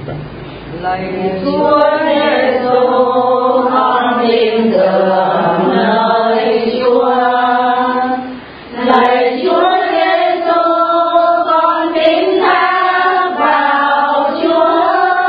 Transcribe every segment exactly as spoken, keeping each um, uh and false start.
Lạy Chúa Giêsu, con tin tưởng nơi Chúa. Lạy Chúa Giêsu, con tin tha vào Chúa.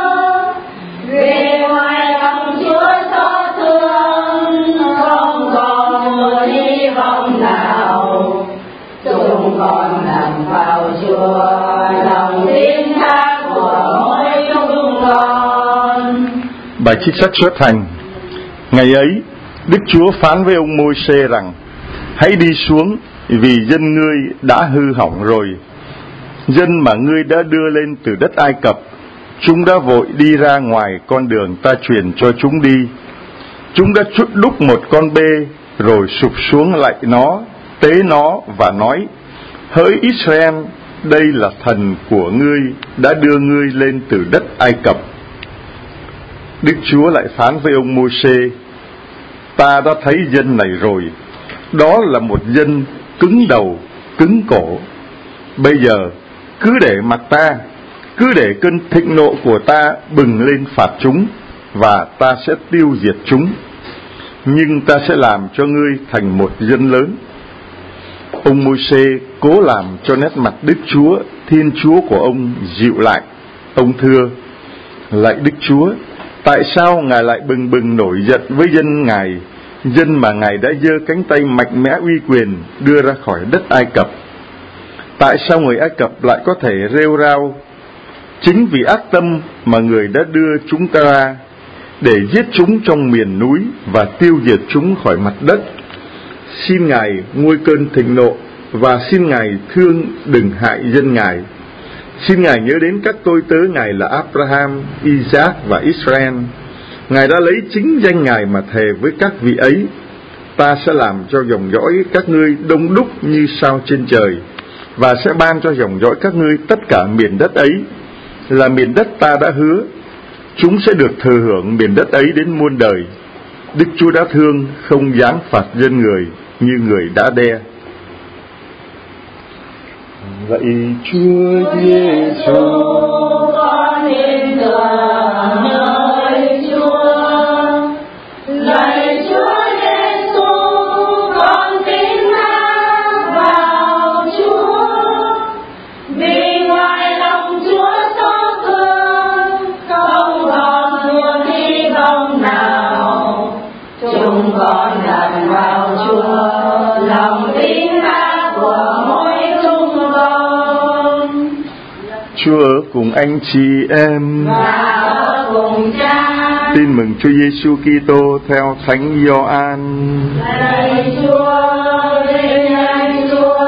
Vì ngoài lòng Chúa xót thương, không còn một hy vọng nào. Chúng con nằm vào Chúa, lòng tin tha của mỗi chúng con. Bài trích sách xuất hành. Ngày ấy, Đức Chúa phán với ông Môi-se rằng: hãy đi xuống, vì dân ngươi đã hư hỏng rồi. Dân mà ngươi đã đưa lên từ đất Ai Cập, chúng đã vội đi ra ngoài con đường ta truyền cho chúng đi. Chúng đã chút đúc một con bê, rồi sụp xuống lạy nó, tế nó và nói: hỡi Israel, đây là thần của ngươi đã đưa ngươi lên từ đất Ai Cập. Đức Chúa lại phán với ông Môi-se: ta đã thấy dân này rồi, đó là một dân cứng đầu, cứng cổ. Bây giờ cứ để mặc ta, cứ để cơn thịnh nộ của ta bừng lên phạt chúng, và ta sẽ tiêu diệt chúng. Nhưng ta sẽ làm cho ngươi thành một dân lớn. Ông Môi-se cố làm cho nét mặt Đức Chúa, Thiên Chúa của ông dịu lại. Ông thưa: lạy Đức Chúa, tại sao Ngài lại bừng bừng nổi giận với dân Ngài, dân mà Ngài đã giơ cánh tay mạnh mẽ uy quyền đưa ra khỏi đất Ai Cập? Tại sao người Ai Cập lại có thể rêu rao? Chính vì ác tâm mà người đã đưa chúng ta ra, để giết chúng trong miền núi và tiêu diệt chúng khỏi mặt đất. Xin Ngài nguôi cơn thịnh nộ, và xin Ngài thương đừng hại dân Ngài. Xin Ngài nhớ đến các tôi tớ Ngài là Abraham, Isaac và Israel. Ngài đã lấy chính danh Ngài mà thề với các vị ấy: ta sẽ làm cho dòng dõi các ngươi đông đúc như sao trên trời, và sẽ ban cho dòng dõi các ngươi tất cả miền đất ấy, là miền đất ta đã hứa. Chúng sẽ được thừa hưởng miền đất ấy đến muôn đời. Đức Chúa đã thương, không giáng phạt dân người như người đã đe. Vậy Chúa Giêsu, con tin tưởng nơi Chúa. Lạy Chúa Giêsu, con tin tha vào Chúa. Vì ngoài lòng Chúa xót thương, không còn một hy vọng nào. Chúng con đặt vào Chúa, lòng tin tha của mỗi chúng con. Chúa ở cùng anh chị em Và ở cùng Cha. Tin mừng Chúa Giêsu Kitô theo Thánh Gioan. Lạy Chúa, lạy Chúa.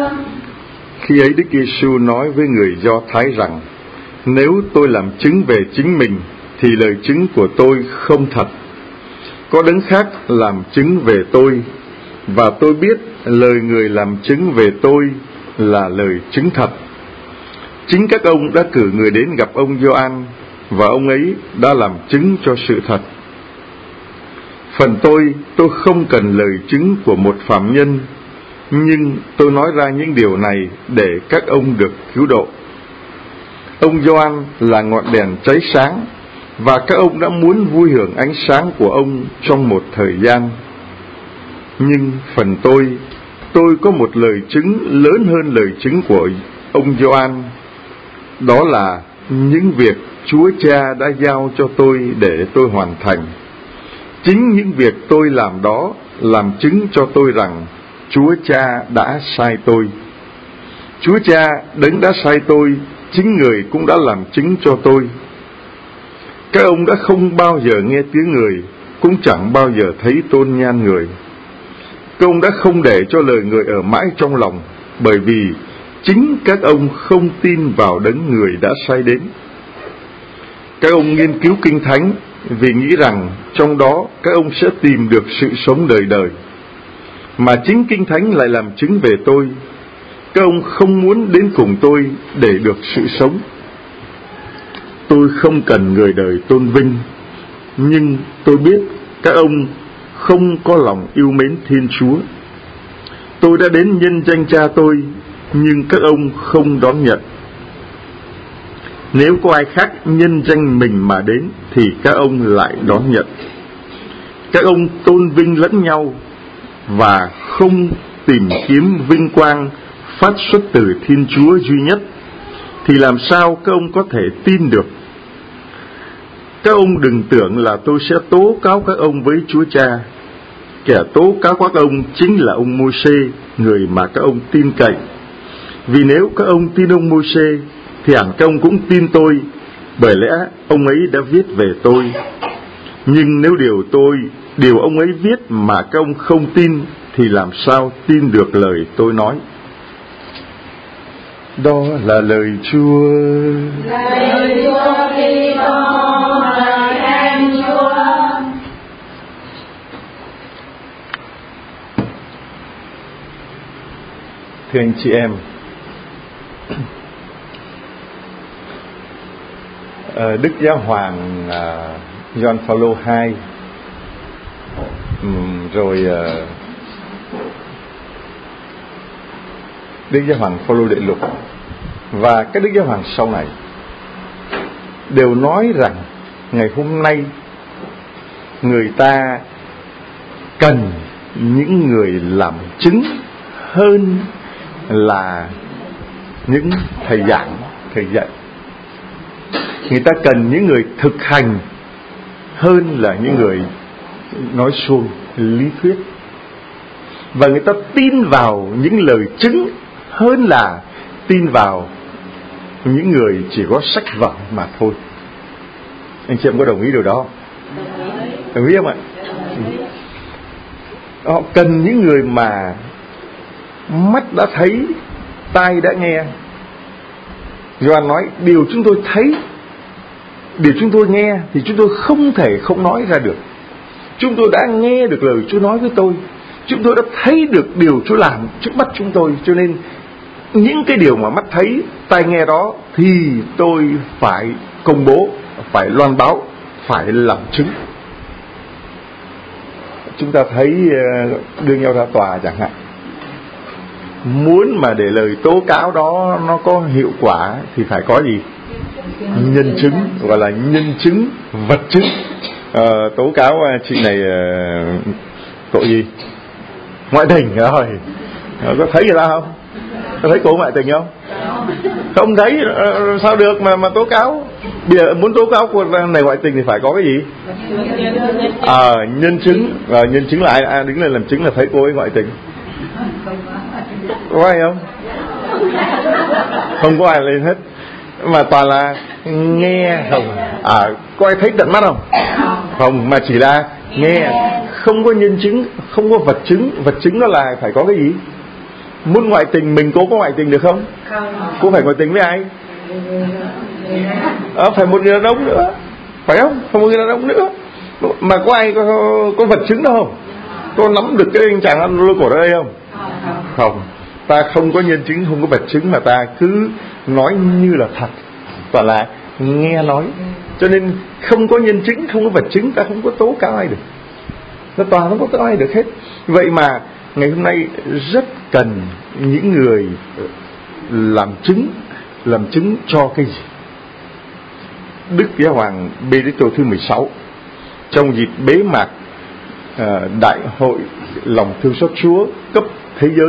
Khi ấy Đức Giêsu nói với người Do Thái rằng: nếu tôi làm chứng về chính mình thì lời chứng của tôi không thật. Có đấng khác làm chứng về tôi, và tôi biết lời người làm chứng về tôi là lời chứng thật. Chính các ông đã cử người đến gặp ông Gioan, và ông ấy đã làm chứng cho sự thật. Phần tôi, tôi không cần lời chứng của một phạm nhân, nhưng tôi nói ra những điều này để các ông được cứu độ. Ông Gioan là ngọn đèn cháy sáng, và các ông đã muốn vui hưởng ánh sáng của ông trong một thời gian. Nhưng phần tôi, tôi có một lời chứng lớn hơn lời chứng của ông Gioan. Đó là những việc Chúa Cha đã giao cho tôi để tôi hoàn thành. Chính những việc tôi làm đó làm chứng cho tôi rằng Chúa Cha đã sai tôi. Chúa Cha đấng đã sai tôi, chính người cũng đã làm chứng cho tôi. Các ông đã không bao giờ nghe tiếng người, cũng chẳng bao giờ thấy tôn nhan người. Các ông đã không để cho lời người ở mãi trong lòng, bởi vì chính các ông không tin vào đấng người đã sai đến. Các ông nghiên cứu Kinh Thánh vì nghĩ rằng trong đó các ông sẽ tìm được sự sống đời đời. Mà chính Kinh Thánh lại làm chứng về tôi. Các ông không muốn đến cùng tôi để được sự sống. Tôi không cần người đời tôn vinh, nhưng tôi biết các ông không có lòng yêu mến Thiên Chúa. Tôi đã đến nhân danh Cha tôi, nhưng các ông không đón nhận. Nếu có ai khác nhân danh mình mà đến thì các ông lại đón nhận. Các ông tôn vinh lẫn nhau và không tìm kiếm vinh quang phát xuất từ Thiên Chúa duy nhất, thì làm sao các ông có thể tin được? Các ông đừng tưởng là tôi sẽ tố cáo các ông với Chúa Cha. Kẻ tố cáo các ông chính là ông Môi-se, người mà các ông tin cậy. Vì nếu các ông tin ông Môi-se thì hẳn các ông cũng tin tôi, bởi lẽ ông ấy đã viết về tôi. Nhưng nếu điều tôi, điều ông ấy viết mà các ông không tin, thì làm sao tin được lời tôi nói? Đó là lời Chúa. Lời Chúa Kitô, lời khen Chúa. Thưa anh chị em, Đức Giáo Hoàng Gioan Phaolô hai, rồi Đức Giáo Hoàng Phaolô Đệ Lục và các Đức Giáo Hoàng sau này đều nói rằng ngày hôm nay người ta cần những người làm chứng hơn là những thầy giảng, thầy dạy. Người ta cần những người thực hành hơn là những người nói suông lý thuyết. Và người ta tin vào những lời chứng hơn là tin vào những người chỉ có sách vở mà thôi. Anh chị em có đồng ý điều đó không? Đồng ý không ạ? Họ cần những người mà mắt đã thấy, tai đã nghe. Gioan nói điều chúng tôi thấy, điều chúng tôi nghe thì chúng tôi không thể không nói ra được. Chúng tôi đã nghe được lời Chúa nói với tôi, chúng tôi đã thấy được điều Chúa làm trước mắt chúng tôi, cho nên những cái điều mà mắt thấy, tai nghe đó thì tôi phải công bố, phải loan báo, phải làm chứng. Chúng ta thấy đưa nhau ra tòa chẳng hạn, muốn mà để lời tố cáo đó nó có hiệu quả thì phải có gì? Nhân chứng, gọi là nhân chứng, vật chứng. À, tố cáo chị này uh, tội gì? Ngoại tình rồi. À, có thấy người ta không? Có thấy cô ngoại tình không? Không thấy, uh, sao được mà mà tố cáo? Bây giờ muốn tố cáo cô này ngoại tình thì phải có cái gì? À, nhân chứng. À, nhân chứng là ai, ai đứng lên làm chứng là thấy cô ấy ngoại tình? Có ai không? Không có ai lên hết, mà toàn là nghe không. À, có ai thấy tận mắt không? Không, mà chỉ là nghe, không có nhân chứng, không có vật chứng. Vật chứng đó là phải có cái gì? Muốn ngoại tình, mình cố có ngoại tình được không? Cô phải ngoại tình với ai? À, phải một người đàn ông nữa, phải không? Phải một người đàn ông nữa. Mà có ai có, có vật chứng đâu không? Có nắm được cái anh chàng ăn lôi cổ đây không? Không. Ta không có nhân chứng, không có vật chứng, mà ta cứ nói như là thật, toàn là nghe nói. Cho nên không có nhân chứng, không có vật chứng, ta không có tố cáo ai được. Nó toàn không có tố cáo ai được hết. Vậy mà ngày hôm nay rất cần những người làm chứng. Làm chứng cho cái gì? Đức Giáo Hoàng Benedicto thứ mười sáu trong dịp bế mạc uh, Đại hội lòng thương xót Chúa cấp thế giới,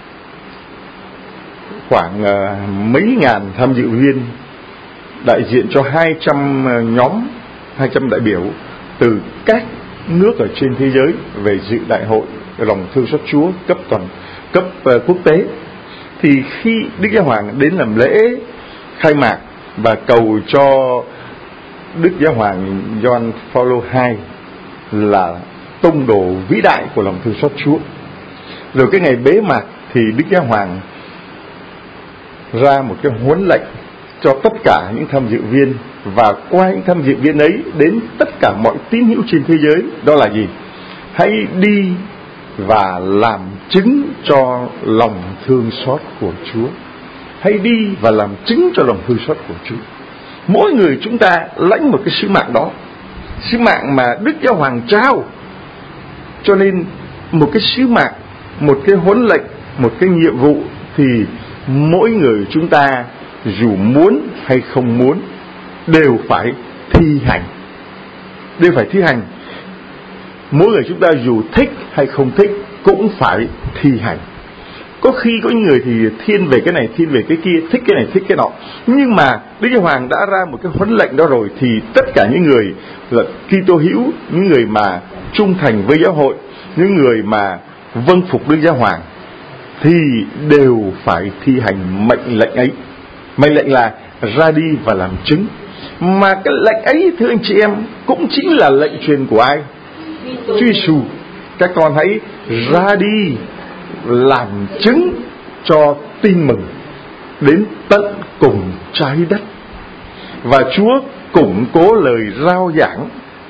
khoảng uh, mấy ngàn tham dự viên đại diện cho hai trăm uh, nhóm, hai trăm đại biểu từ các nước ở trên thế giới về dự đại hội lòng thương xót Chúa cấp toàn cấp uh, quốc tế. Thì khi Đức Giáo Hoàng đến làm lễ khai mạc và cầu cho Đức Giáo Hoàng Gioan Phaolô hai là tông đồ vĩ đại của lòng thương xót Chúa, rồi cái ngày bế mạc thì Đức Giáo Hoàng ra một cái huấn lệnh cho tất cả những tham dự viên, và qua những tham dự viên ấy đến tất cả mọi tín hữu trên thế giới. Đó là gì? Hãy đi và làm chứng cho lòng thương xót của Chúa. Hãy đi và làm chứng cho lòng thương xót của Chúa. Mỗi người chúng ta lãnh một cái sứ mạng đó, sứ mạng mà Đức Giáo Hoàng trao. Cho nên một cái sứ mạng, một cái huấn lệnh, một cái nhiệm vụ thì mỗi người chúng ta dù muốn hay không muốn đều phải thi hành, đều phải thi hành. Mỗi người chúng ta dù thích hay không thích cũng phải thi hành. Có khi có những người thì thiên về cái này, thiên về cái kia, thích cái này, thích cái nọ. Nhưng mà Đức Giáo Hoàng đã ra một cái huấn lệnh đó rồi, thì tất cả những người là Kitô hữu, những người mà trung thành với giáo hội, những người mà vâng phục Đức Giáo Hoàng thì đều phải thi hành mệnh lệnh ấy. Mệnh lệnh là ra đi và làm chứng. Mà cái lệnh ấy, thưa anh chị em, cũng chính là lệnh truyền của ai? Chúa Giêsu. Các con hãy ra đi làm chứng cho tin mừng đến tận cùng trái đất. Và Chúa củng cố lời rao giảng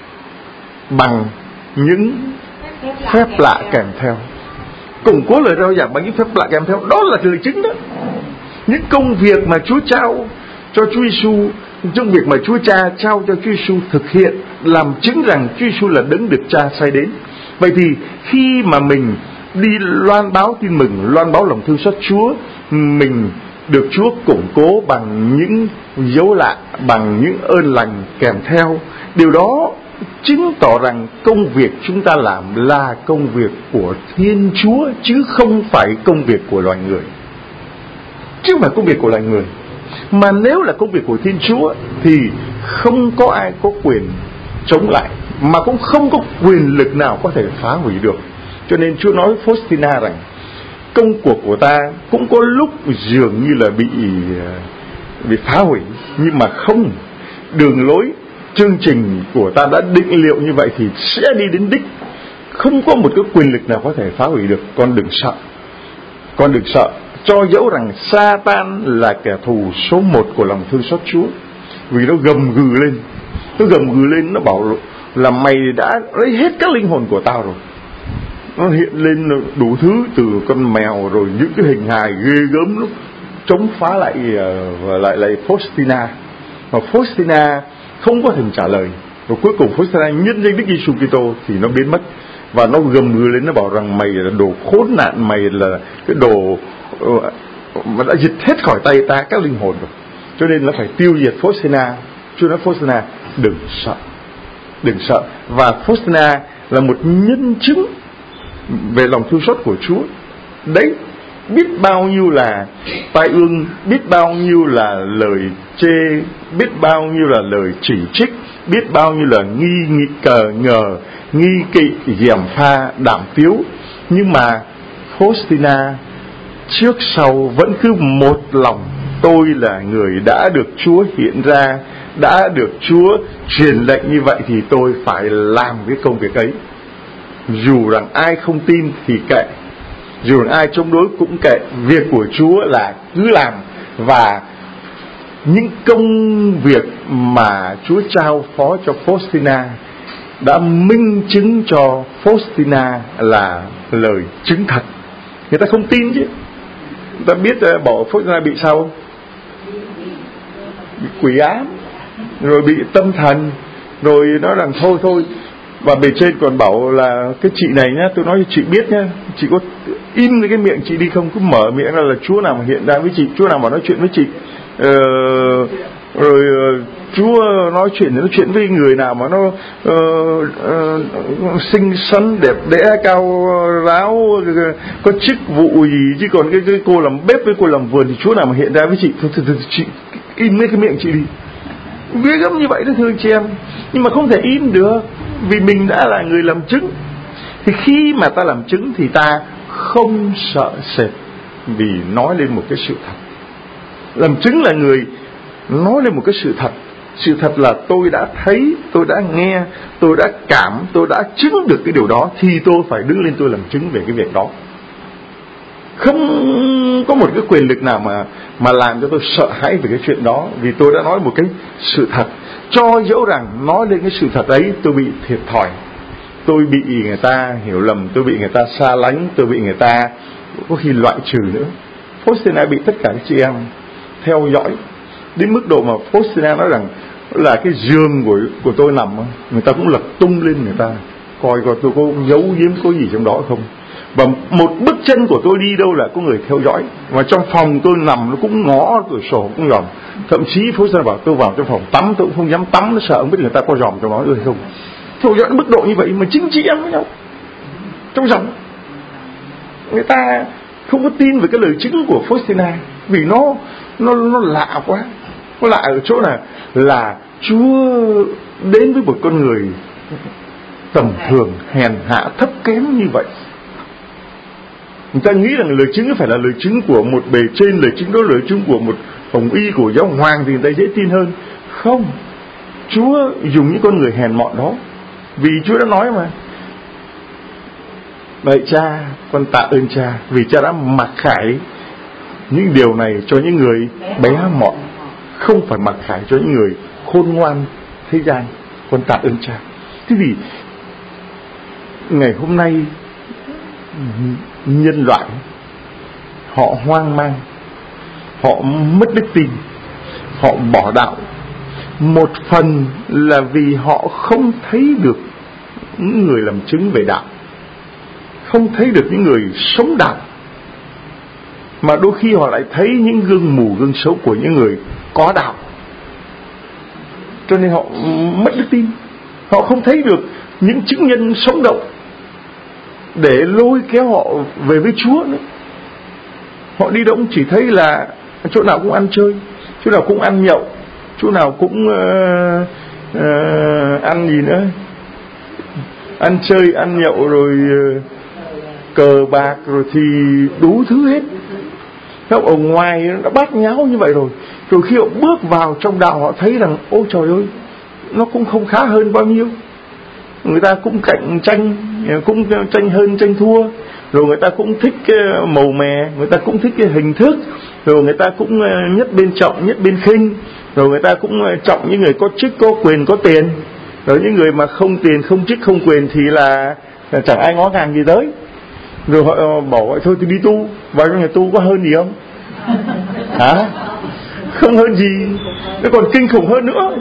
bằng những phép lạ kèm theo. Củng cố lời rao giảng bằng những phép lạ kèm theo, đó là lời chứng đó. Những công việc mà Chúa trao cho Chúa Giêsu, trong việc mà Chúa Cha trao cho Chúa Giêsu thực hiện, làm chứng rằng Chúa Giêsu là đấng được Cha sai đến. Vậy thì khi mà mình đi loan báo tin mừng, loan báo lòng thương xót Chúa, mình được Chúa củng cố bằng những dấu lạ, bằng những ơn lành kèm theo. Điều đó chứng tỏ rằng công việc chúng ta làm là công việc của Thiên Chúa, chứ không phải công việc của loài người. Chứ không phải công việc của loài người. Mà nếu là công việc của Thiên Chúa thì không có ai có quyền chống lại, mà cũng không có quyền lực nào có thể phá hủy được. Cho nên Chúa nói Faustina rằng công cuộc của ta cũng có lúc dường như là bị bị phá hủy, nhưng mà không. Đường lối, chương trình của ta đã định liệu như vậy thì sẽ đi đến đích. Không có một cái quyền lực nào có thể phá hủy được. Con đừng sợ, con đừng sợ. Cho dẫu rằng Satan là kẻ thù số một của lòng thương xót Chúa, vì nó gầm gừ lên, nó gầm gừ lên, nó bảo là mày đã lấy hết các linh hồn của tao rồi. Nó hiện lên đủ thứ, từ con mèo rồi những cái hình hài ghê gớm, nó chống phá lại lại lại Faustina. Mà Faustina không có thèm trả lời. Và cuối cùng Faustina nhân danh Đức Giêsu Kitô thì nó biến mất. Và nó gầm gừ lên, nó bảo rằng mày là đồ khốn nạn, mày là cái đồ mà đã giật hết khỏi tay ta các linh hồn rồi, cho nên nó phải tiêu diệt Faustina. Chúa nói Faustina đừng sợ, đừng sợ. Và Faustina là một nhân chứng về lòng thương xót của Chúa. Đấy, biết bao nhiêu là tai ương, biết bao nhiêu là lời chê, biết bao nhiêu là lời chỉ trích, biết bao nhiêu là nghi nghị cờ ngờ, nghi kỵ, gièm pha, đàm tiếu. Nhưng mà Faustina trước sau vẫn cứ một lòng, tôi là người đã được Chúa hiện ra, đã được Chúa truyền lệnh như vậy thì tôi phải làm cái công việc ấy. Dù rằng ai không tin thì kệ, dù rằng ai chống đối cũng kệ, việc của Chúa là cứ làm. Và những công việc mà Chúa trao phó cho Faustina đã minh chứng cho Faustina là lời chứng thật. Người ta không tin chứ. Người ta biết bỏ Faustina bị sao? Bị quỷ ám, rồi bị tâm thần, rồi nói rằng thôi thôi. Và bề trên còn bảo là cái chị này nhá, tôi nói cho chị biết nhá, chị có in cái miệng chị đi không, cứ mở miệng ra là Chúa nào mà hiện ra với chị, Chúa nào mà nói chuyện với chị, ờ, rồi Chúa nói chuyện nói chuyện với người nào mà nó uh, uh, xinh xắn đẹp đẽ cao ráo, có chức vụ gì, chứ còn cái, cái cô làm bếp với cô làm vườn thì Chúa nào mà hiện ra với chị, thôi, thôi, thôi, chị in cái miệng chị đi. Ghê gớm như vậy đó thưa anh chị em. Nhưng mà không thể in được, vì mình đã là người làm chứng. Thì khi mà ta làm chứng thì ta không sợ sệt, vì nói lên một cái sự thật. Làm chứng là người nói lên một cái sự thật. Sự thật là tôi đã thấy, tôi đã nghe, tôi đã cảm, tôi đã chứng được cái điều đó, thì tôi phải đứng lên tôi làm chứng về cái việc đó. Không có một cái quyền lực nào mà mà làm cho tôi sợ hãi về cái chuyện đó, vì tôi đã nói một cái sự thật. Cho dẫu rằng nói lên cái sự thật ấy tôi bị thiệt thòi, tôi bị người ta hiểu lầm, tôi bị người ta xa lánh, tôi bị người ta có khi loại trừ nữa. Faustina bị tất cả các chị em theo dõi đến mức độ mà Faustina nói rằng là cái giường của của tôi nằm, người ta cũng lật tung lên, người ta coi coi tôi có giấu giếm có gì trong đó không. Và một bước chân của tôi đi đâu là có người theo dõi. Và trong phòng tôi nằm nó cũng ngó cửa sổ cũng dòm. Thậm chí Phúc Sơn bảo tôi vào trong phòng tắm tôi cũng không dám tắm, nó sợ không biết người ta có dòm trong đó rồi không. Theo dõi mức độ như vậy mà chính chị em với nhau trong dòng. Người ta không có tin về cái lời chứng của Faustina vì nó nó nó lạ quá. Nó lạ ở chỗ là là Chúa đến với một con người tầm thường, hèn hạ, thấp kém như vậy. Người ta nghĩ rằng lời chứng phải là lời chứng của một bề trên, lời chứng đó là lời chứng của một hồng y, của giáo hoàng thì người ta dễ tin hơn. Không, Chúa dùng những con người hèn mọn đó, vì Chúa đã nói mà: vậy Cha, con tạ ơn Cha vì Cha đã mặc khải những điều này cho những người bé mọn, không phải mặc khải cho những người khôn ngoan thế gian. Con tạ ơn Cha. Thế vì ngày hôm nay nhân loại họ hoang mang, họ mất đức tin, họ bỏ đạo. Một phần là vì họ không thấy được những người làm chứng về đạo, không thấy được những người sống đạo, mà đôi khi họ lại thấy những gương mù gương xấu của những người có đạo, cho nên họ mất đức tin. Họ không thấy được những chứng nhân sống động để lôi kéo họ về với Chúa nữa. Họ đi đâu cũng chỉ thấy là chỗ nào cũng ăn chơi, chỗ nào cũng ăn nhậu, chỗ nào cũng uh, uh, ăn gì nữa, ăn chơi, ăn nhậu, rồi uh, cờ bạc, rồi thì đủ thứ hết. Không, ở ngoài nó đã bát nháo như vậy rồi, rồi khi họ bước vào trong đạo họ thấy rằng ôi trời ơi, nó cũng không khá hơn bao nhiêu. Người ta cũng cạnh tranh, cũng tranh hơn tranh thua, rồi người ta cũng thích cái màu mè, người ta cũng thích cái hình thức, rồi người ta cũng nhất bên trọng nhất bên khinh, rồi người ta cũng trọng những người có chức có quyền có tiền, rồi những người mà không tiền không chức không quyền thì là chẳng ai ngó ngàng gì tới. Rồi họ bảo vậy thôi thì đi tu. Vào trong nhà tu có hơn gì không? Hả? Không hơn gì. Nó còn kinh khủng hơn nữa,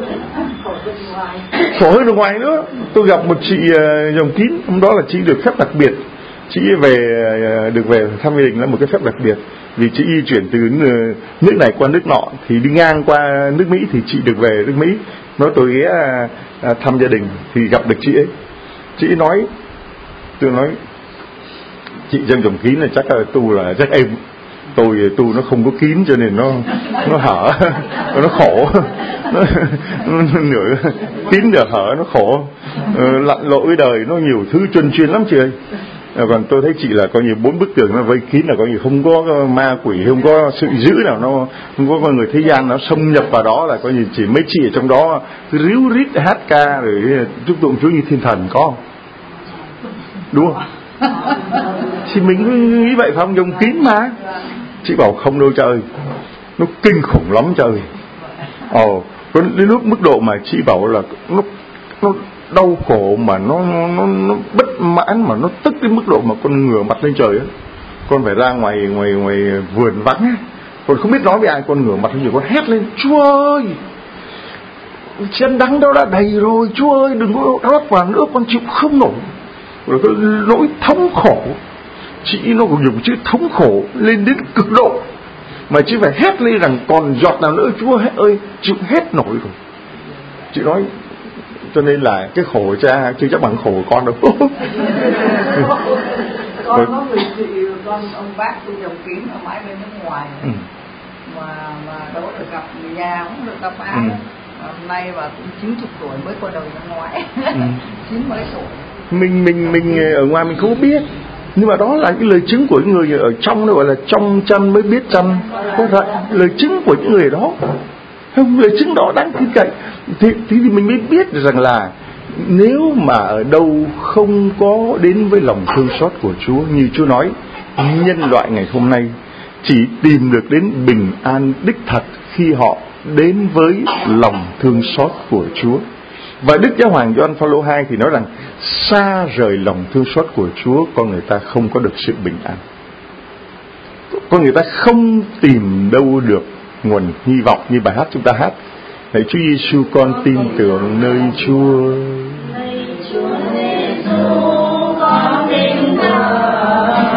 khổ hơn ở ngoài nữa. Tôi gặp một chị uh, dòng kín. Hôm đó là chị được phép đặc biệt. Chị về uh, được về thăm gia đình là một cái phép đặc biệt. Vì chị di chuyển từ uh, nước này qua nước nọ, thì đi ngang qua nước Mỹ thì chị được về nước Mỹ. Nói tôi ghé uh, thăm gia đình thì gặp được chị ấy. Chị ấy nói, tôi nói chị dân dòng kín là chắc là tu là chắc em. Tôi tu nó không có kín cho nên nó nó hở, nó khổ, nó, nó nửa kín nửa hở, nó khổ, ờ, lặn lội với đời nó nhiều thứ chuyên chuyên lắm chị ơi. À, còn tôi thấy chị là coi như bốn bức tường nó vây kín, là coi như không có ma quỷ, không có sự dữ nào, nó không có con người thế gian nó xâm nhập vào đó, là coi như chỉ mấy chị ở trong đó ríu rít hát ca rồi chúc tụng Chúa như thiên thần, có không? Đúng không? Thì mình nghĩ vậy phải không? Dòng kín mà. Chị bảo không đâu trời, nó kinh khủng lắm trời. Ồ, đến lúc mức độ mà chị bảo là nó nó đau khổ mà nó nó nó bất mãn, mà nó tức đến mức độ mà con ngửa mặt lên trời á. Con phải ra ngoài ngoài ngoài vườn vắng á, con không biết nói với ai, con ngửa mặt lên trời, con hét lên: Chúa ơi, chân đắng đâu đã đầy rồi, Chúa ơi đừng có rót vào nữa, con chịu không nổi. Rồi cái nỗi thống khổ, chị nó còn dùng chữ thống khổ lên đến cực độ, mà chị phải hét lên rằng còn giọt nào nữa Chúa hết ơi, chịu hết nổi rồi. Chị nói cho nên là cái khổ của cha chưa chắc bằng khổ của con đâu. Con có người chị, con ông bác tôi dòng kín ở mãi bên nước ngoài, ừ. mà mà đâu có được gặp người nhà, cũng được gặp ai. Ừ. Hôm nay bà cũng chín chục tuổi mới qua đời năm ngoái, ừ. chín mấy tuổi. Mình mình mình ở ngoài mình không biết, nhưng mà đó là những lời chứng của những người ở trong, nó gọi là trong chân mới biết chân. Có thật lời chứng của những người đó, không, lời chứng đó đáng tin cậy. Thì, thì mình mới biết rằng là nếu mà ở đâu không có đến với lòng thương xót của Chúa, như Chúa nói, nhân loại ngày hôm nay chỉ tìm được đến bình an đích thật khi họ đến với lòng thương xót của Chúa. Và Đức Giáo hoàng Gioan Phaolô hai thì nói rằng xa rời lòng thương xót của Chúa, con người ta không có được sự bình an. Con người ta không tìm đâu được nguồn hy vọng như bài hát chúng ta hát: Hỡi Chúa Giêsu, con tin tưởng nơi Chúa. Hỡi Chúa Giêsu, con tin tưởng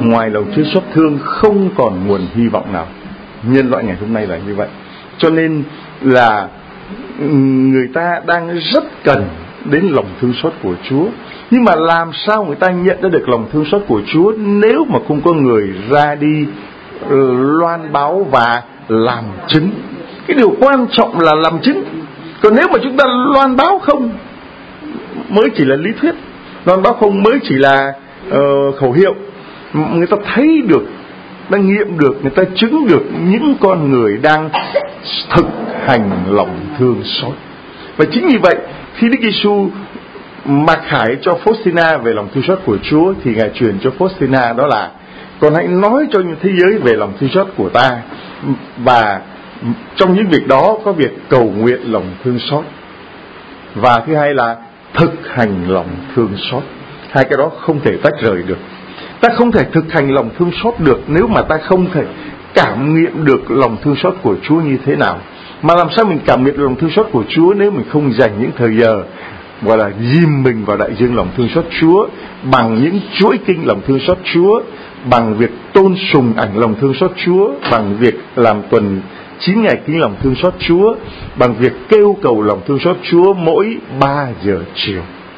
ngoài lòng thương xót thương không còn nguồn hy vọng nào. Nhân loại ngày hôm nay là như vậy. Cho nên là người ta đang rất cần đến lòng thương xót của Chúa. Nhưng mà làm sao người ta nhận ra được lòng thương xót của Chúa nếu mà không có người ra đi loan báo và làm chứng? Cái điều quan trọng là làm chứng. Còn nếu mà chúng ta loan báo không, mới chỉ là lý thuyết, loan báo không mới chỉ là uh, khẩu hiệu, người ta thấy được, ta nghiệm được, người ta chứng được những con người đang thực hành lòng thương xót. Và chính vì vậy, khi Đức Giêsu mặc khải cho Faustina về lòng thương xót của Chúa, thì Ngài truyền cho Faustina đó là: còn hãy nói cho thế giới về lòng thương xót của ta. Và trong những việc đó có việc cầu nguyện lòng thương xót. Và thứ hai là thực hành lòng thương xót. Hai cái đó không thể tách rời được. Ta không thể thực hành lòng thương xót được nếu mà ta không thể cảm nghiệm được lòng thương xót của Chúa như thế nào. Mà làm sao mình cảm nghiệm được lòng thương xót của Chúa nếu mình không dành những thời giờ gọi là dìm mình vào đại dương lòng thương xót Chúa, bằng những chuỗi kinh lòng thương xót Chúa, bằng việc tôn sùng ảnh lòng thương xót Chúa, bằng việc làm tuần chín ngày kinh lòng thương xót Chúa, bằng việc kêu cầu lòng thương xót Chúa mỗi ba giờ chiều.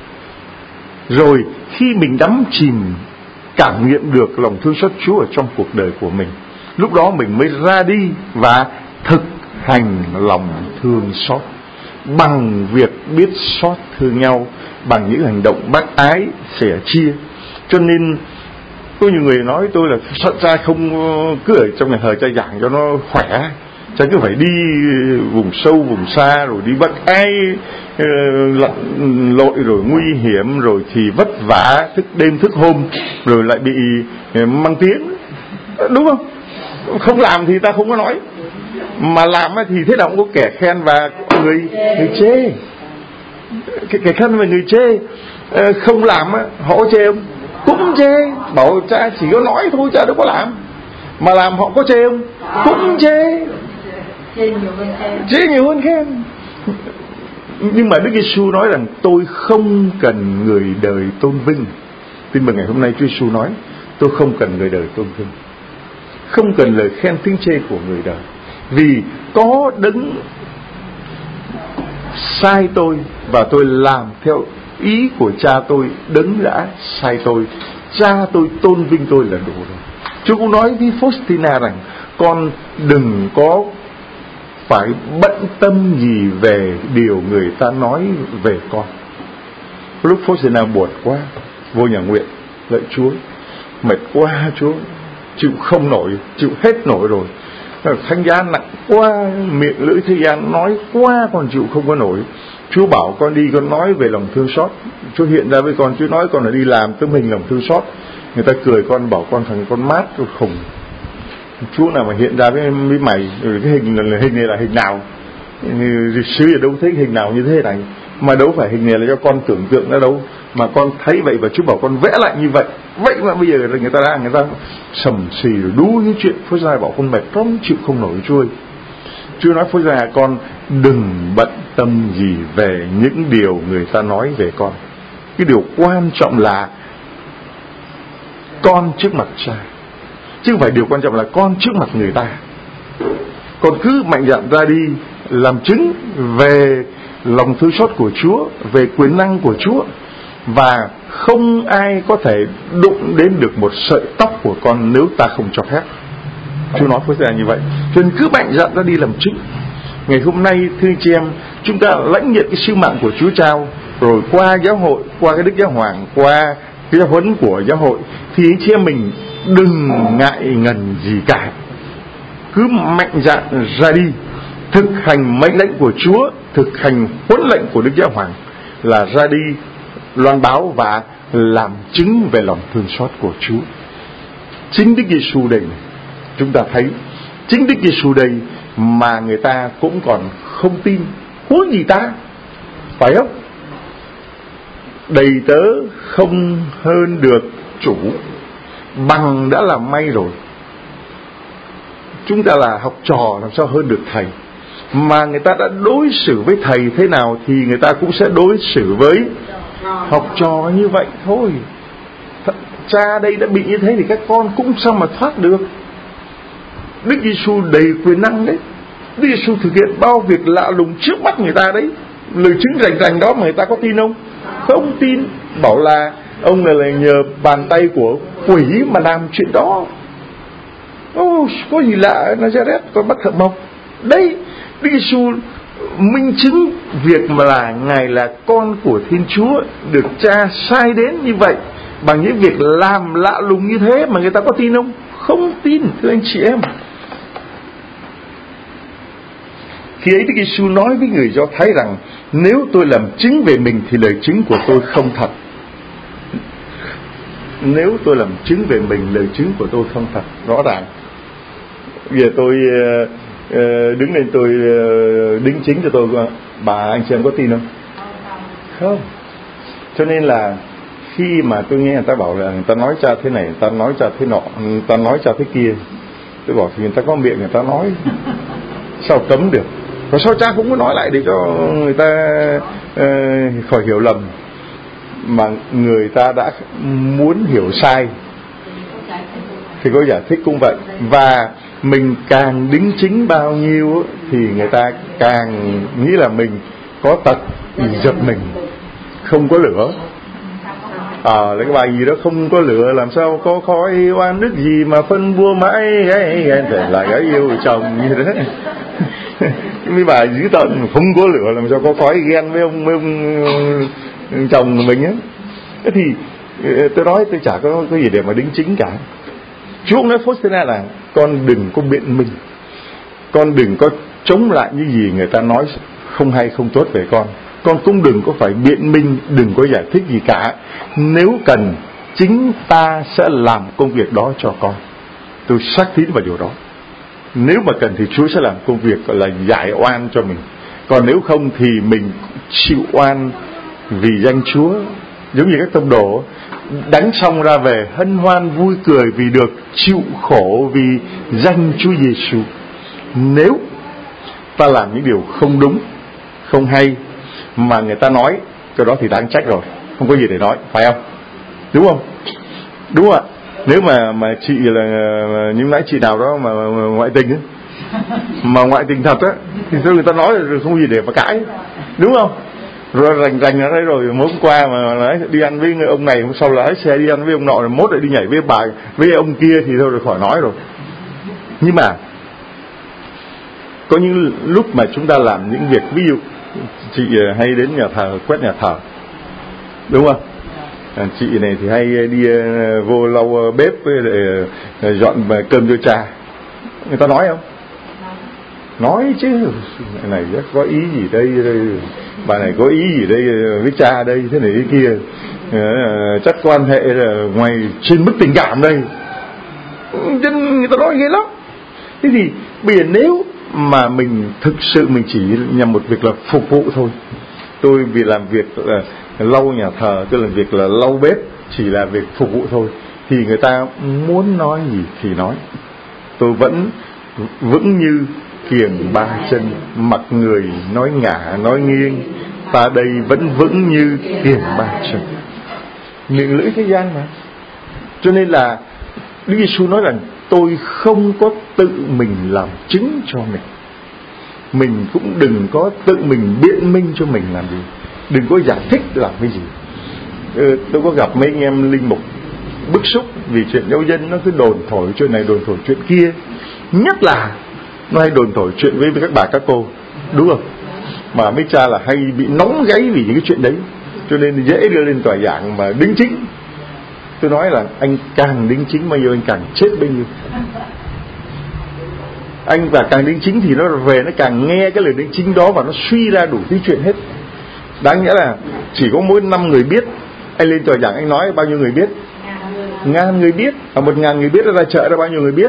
Rồi khi mình đắm chìm cảm nghiệm được lòng thương xót Chúa ở trong cuộc đời của mình, lúc đó mình mới ra đi và thực hành lòng thương xót bằng việc biết xót thương nhau, bằng những hành động bác ái, sẻ chia. Cho nên có nhiều người nói tôi là sao cha không cứ ở trong nhà thờ cha giảng cho nó khỏe, cha cứ phải đi vùng sâu vùng xa, rồi đi bác ái lặn lội, rồi nguy hiểm, rồi thì vất vả thức đêm thức hôm, rồi lại bị mang tiếng, đúng không? Không làm thì ta không có nói, mà làm thì thế nào cũng có kẻ khen và người người chê. Cái kẻ khen và người chê. Không làm họ chê không? Cũng chê. Bảo cha chỉ có nói thôi, cha đâu có làm. Mà làm họ có chê không? Cũng chê. Chê nhiều hơn khen. Nhưng mà Đức Giêsu nói rằng tôi không cần người đời tôn vinh. Tin mừng ngày hôm nay Chúa Giêsu nói tôi không cần người đời tôn vinh, không cần lời khen tiếng chê của người đời, vì có đấng sai tôi và tôi làm theo ý của cha tôi, đấng đã sai tôi. Cha tôi tôn vinh tôi là đủ rồi. Chúa cũng nói với Faustina rằng con đừng có phải bận tâm gì về điều người ta nói về con. Lúc Faustina buồn quá, vô nhà nguyện lạy Chúa, mệt quá Chúa, chịu không nổi, chịu hết nổi rồi, thánh giá nặng quá, miệng lưỡi thế gian nói quá, con chịu không có nổi. Chúa bảo con đi, con nói về lòng thương xót. Chúa hiện ra với con, Chúa nói con là đi làm tấm hình lòng thương xót. Người ta cười con, bảo con thằng con mát, con khùng. Chúa nào mà hiện ra với, với mày, rồi cái hình là hình này là hình nào? Lịch sử ở đâu thấy hình nào như thế này? Mà đâu phải hình này là cho con tưởng tượng ra đâu, mà con thấy vậy và Chúa bảo con vẽ lại như vậy. Vậy mà bây giờ người ta đang người ta sầm xì rồi đú những chuyện. Phước Gia bảo con mệt lắm, chịu không nổi Chúa ơi. Chúa nói Phước Gia con đừng bận tâm gì về những điều người ta nói về con. Cái điều quan trọng là con trước mặt cha, chứ không phải điều quan trọng là con trước mặt người ta. Con cứ mạnh dạn ra đi làm chứng về lòng thương xót của Chúa, về quyền năng của Chúa, và không ai có thể đụng đến được một sợi tóc của con nếu ta không cho phép. Chúa nói với ta như vậy. Cho nên cứ mạnh dạn ra đi làm chứng. Ngày hôm nay thưa chị em, chúng ta lãnh nhận cái sứ mạng của Chúa trao, rồi qua giáo hội, qua cái Đức Giáo Hoàng, qua cái giáo huấn của giáo hội, thì chị em mình đừng ngại ngần gì cả, cứ mạnh dạn ra đi thực hành mệnh lệnh của Chúa, thực hành huấn lệnh của Đức Giáo Hoàng, là ra đi loan báo và làm chứng về lòng thương xót của Chúa. Chính Đức Giêsu đây này, chúng ta thấy chính Đức Giêsu đây mà người ta cũng còn không tin, huống gì ta, phải không? Đầy tớ không hơn được chủ, bằng đã là may rồi. Chúng ta là học trò làm sao hơn được thầy. Mà người ta đã đối xử với thầy thế nào thì người ta cũng sẽ đối xử với học trò như vậy thôi. cha đây đã bị như thế thì các con cũng sao mà thoát được. Đức Giêsu đầy quyền năng đấy. Đức Giêsu thực hiện bao việc lạ lùng trước mắt người ta đấy. Lời chứng rành rành đó mà người ta có tin không? Không tin. Bảo là ông này là nhờ bàn tay của quỷ mà làm chuyện đó. Ô, có gì lạ Nazareth con bắt thợ mộc. Đây, Đức Giêsu minh chứng việc mà là Ngài là con của Thiên Chúa, được Cha sai đến như vậy, bằng những việc làm lạ lùng như thế mà người ta có tin không? Không tin, thưa anh chị em. Khi ấy Đức Giêsu nói với người Do Thái rằng: nếu tôi làm chứng về mình thì lời chứng của tôi không thật. Nếu tôi làm chứng về mình, lời chứng của tôi không thật. Rõ ràng. Giờ tôi đứng lên tôi đính chính cho tôi, bà anh chị em có tin không? Không. Cho nên là khi mà tôi nghe người ta bảo là người ta nói cha thế này, người ta nói cha thế nọ, người ta nói cha thế kia, tôi bảo thì người ta có miệng người ta nói, sao cấm được? Và sao cha cũng có nói lại để cho người ta uh, khỏi hiểu lầm. Mà người ta đã muốn hiểu sai thì có giải thích cũng vậy. Và mình càng đính chính bao nhiêu thì người ta càng nghĩ là mình có tật giật mình, không có lửa. À, lấy cái bài gì đó không có lửa làm sao có khói oan đức gì mà phân bua mãi là gái yêu chồng như thế. Mấy bài dữ tợn không có lửa làm sao có khói ghen với ông, với ông chồng của mình á. Thế thì tôi nói tôi chả có cái gì để mà đính chính cả. Chúa nói Faustina là con đừng có biện minh, con đừng có chống lại những gì người ta nói không hay không tốt về con. Con cũng đừng có phải biện minh, đừng có giải thích gì cả. Nếu cần, chính ta sẽ làm công việc đó cho con. Tôi xác tín vào điều đó. Nếu mà cần thì Chúa sẽ làm công việc gọi là giải oan cho mình. Còn nếu không thì mình chịu oan vì danh Chúa. Giống như các tông đồ đánh xong ra về hân hoan vui cười vì được chịu khổ vì danh Chúa Giêsu. Nếu ta làm những điều không đúng, không hay mà người ta nói, cái đó thì đáng trách rồi, không có gì để nói, phải không? Đúng không? Đúng không ạ? Nếu mà mà chị là như nãy chị nào đó mà, mà, mà ngoại tình ấy, mà ngoại tình thật á, thì sao người ta nói rồi không có gì để mà cãi, đúng không? Rồi rành rành ở đây rồi, hôm qua mà nói đi ăn với ông này, hôm sau lái xe đi ăn với ông nọ, rồi mốt lại đi nhảy với bà với ông kia thì thôi rồi khỏi nói rồi. Nhưng mà có những lúc mà chúng ta làm những việc, ví dụ chị hay đến nhà thờ quét nhà thờ, đúng không? À, chị này thì hay đi uh, vô lau bếp để uh, dọn cơm cho cha. Người ta nói không? Nói chứ, này chắc có ý gì đây, đây bà này có ý gì đây với cha đây, thế này thế kia, uh, chắc quan hệ là ngoài trên mức tình cảm đây. Nên người ta nói ghê lắm. Thế thì bây giờ nếu mà mình thực sự mình chỉ nhằm một việc là phục vụ thôi, tôi vì làm việc là lau nhà thờ, tôi làm việc là lau bếp, chỉ là việc phục vụ thôi, thì người ta muốn nói gì thì nói. Tôi vẫn vững như kiềng ba chân, mặc người nói ngả nói nghiêng, ta đây vẫn vững như kiềng ba chân. Miệng lưỡi thế gian mà. Cho nên là Đức Giêsu nói rằng tôi không có tự mình làm chứng cho mình, mình cũng đừng có tự mình biện minh cho mình làm gì, đừng có giải thích làm cái gì. ừ, Tôi có gặp mấy anh em linh mục bức xúc vì chuyện giáo dân nó cứ đồn thổi chuyện này đồn thổi chuyện kia, nhất là nó hay đồn thổi chuyện với các bà các cô, đúng không? Mà mấy cha là hay bị nóng gáy vì những cái chuyện đấy, cho nên dễ đưa lên tòa giảng mà đính chính. Tôi nói là anh càng đính chính bao nhiêu anh càng chết bấy nhiêu. Anh và càng đính chính thì nó về nó càng nghe cái lời đính chính đó và nó suy ra đủ thứ chuyện hết. Đáng nghĩa là chỉ có mỗi năm người biết, anh lên tòa giảng anh nói bao nhiêu người biết? Ngàn người biết. Và một ngàn người biết ra chợ ra bao nhiêu người biết?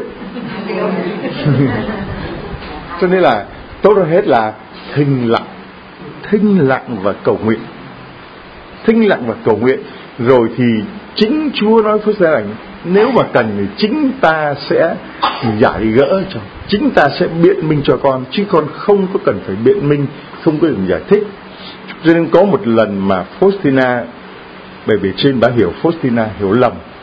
Cho nên là tốt hơn hết là thinh lặng, thinh lặng và cầu nguyện, thinh lặng và cầu nguyện. Rồi thì chính Chúa nói với gia đình, nếu mà cần thì chính ta sẽ giải gỡ cho, chính ta sẽ biện minh cho con, chứ con không có cần phải biện minh, không có cần giải thích. Cho nên có một lần mà Faustina, bởi vì trên bà hiểu Faustina hiểu lầm,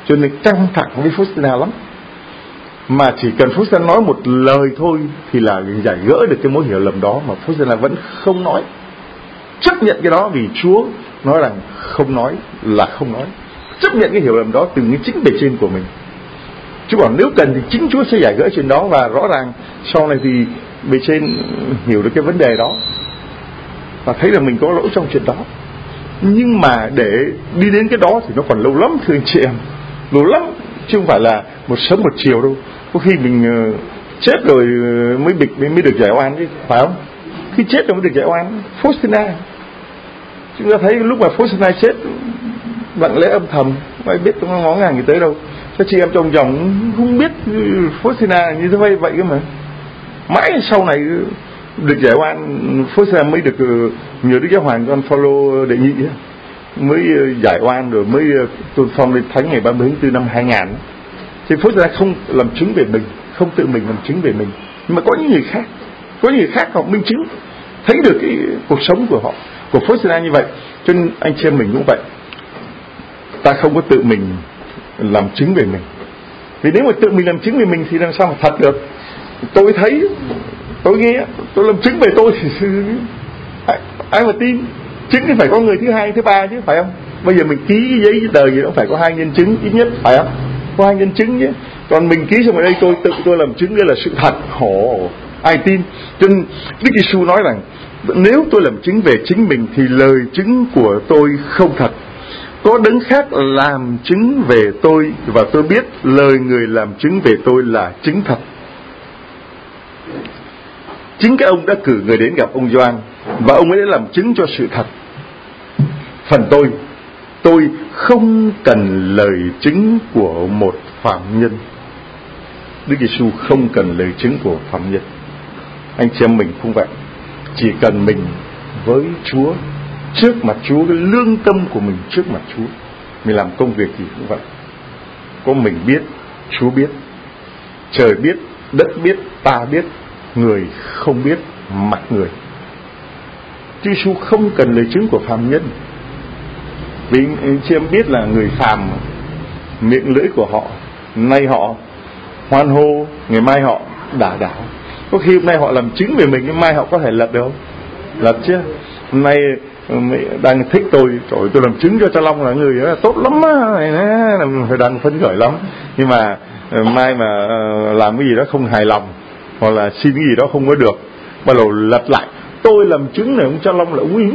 cho nên căng thẳng với Faustina lắm. Mà chỉ cần Faustina nói một lời thôi thì là giải gỡ được cái mối hiểu lầm đó, mà Faustina vẫn không nói, chấp nhận cái đó vì Chúa nói rằng không nói là không nói, chấp nhận cái hiểu lầm đó từ cái chính bề trên của mình. Chúa bảo nếu cần thì chính Chúa sẽ giải gỡ chuyện đó, và rõ ràng sau này thì bề trên hiểu được cái vấn đề đó và thấy là mình có lỗi trong chuyện đó. Nhưng mà để đi đến cái đó thì nó còn lâu lắm thưa anh chị em, lâu lắm, chứ không phải là một sớm một chiều đâu. Có khi mình uh, chết rồi mới bị mới được giải oan chứ, phải không? Khi chết rồi mới được giải oan. Faustina, chúng ta thấy lúc mà Faustina chết lặng lẽ âm thầm, không ai biết, không có ngó ngàng gì tới đâu. Các chị em trong dòng không biết Faustina như thế vậy vậy cơ mà. Mãi sau này được giải oan, Faustina mới được nhờ Đức Giáo Hoàng John Paul đệ nhị mới giải oan, rồi mới tôn phong lên thánh ngày ba mươi tháng tư năm hai nghìn. Thì Faustina không làm chứng về mình, không tự mình làm chứng về mình, nhưng mà có những người khác, có những người khác họ minh chứng, thấy được cái cuộc sống của họ, của Faustina như vậy. Cho nên anh chị em mình cũng vậy, ta không có tự mình làm chứng về mình. Vì nếu mà tự mình làm chứng về mình thì làm sao mà thật được. Tôi thấy, tôi nghe, tôi làm chứng về tôi thì ai mà tin. Chứng thì phải có người thứ hai, thứ ba chứ, phải không? Bây giờ mình ký cái giấy tờ gì đó phải có hai nhân chứng ít nhất, phải không? Có hai nhân chứng chứ. Còn mình ký xong ở đây tôi tự tôi làm chứng đây là sự thật, hổ ai tin. Cho nên Đức Giêsu nói rằng nếu tôi làm chứng về chính mình thì lời chứng của tôi không thật. Có đấng khác làm chứng về tôi, và tôi biết lời người làm chứng về tôi là chứng thật. Chính các ông đã cử người đến gặp ông Gioan, và ông ấy đã làm chứng cho sự thật. Phần tôi, tôi không cần lời chứng của một phạm nhân. Đức Giêsu không cần lời chứng của phạm nhân. Anh chị em mình cũng vậy, chỉ cần mình với Chúa, trước mặt Chúa, cái lương tâm của mình trước mặt Chúa, mình làm công việc gì cũng vậy. Có mình biết, Chúa biết, trời biết, đất biết, ta biết, người không biết, mặc người. Chúa Giêsu không cần lời chứng của phàm nhân. Vì anh chị em biết là người phàm, miệng lưỡi của họ, nay họ hoan hô, ngày mai họ đả đảo. Có khi hôm nay họ làm chứng về mình, ngày mai họ có thể lật được không? Lật chứ. Hôm nay đang thích tôi, trời tôi làm chứng cho Cha Long là người đó là tốt lắm á, này phải đang phấn khởi lắm. Nhưng mà mai mà làm cái gì đó không hài lòng, hoặc là xin cái gì đó không có được, bắt đầu lật lại, tôi làm chứng này ông Cha Long là uy.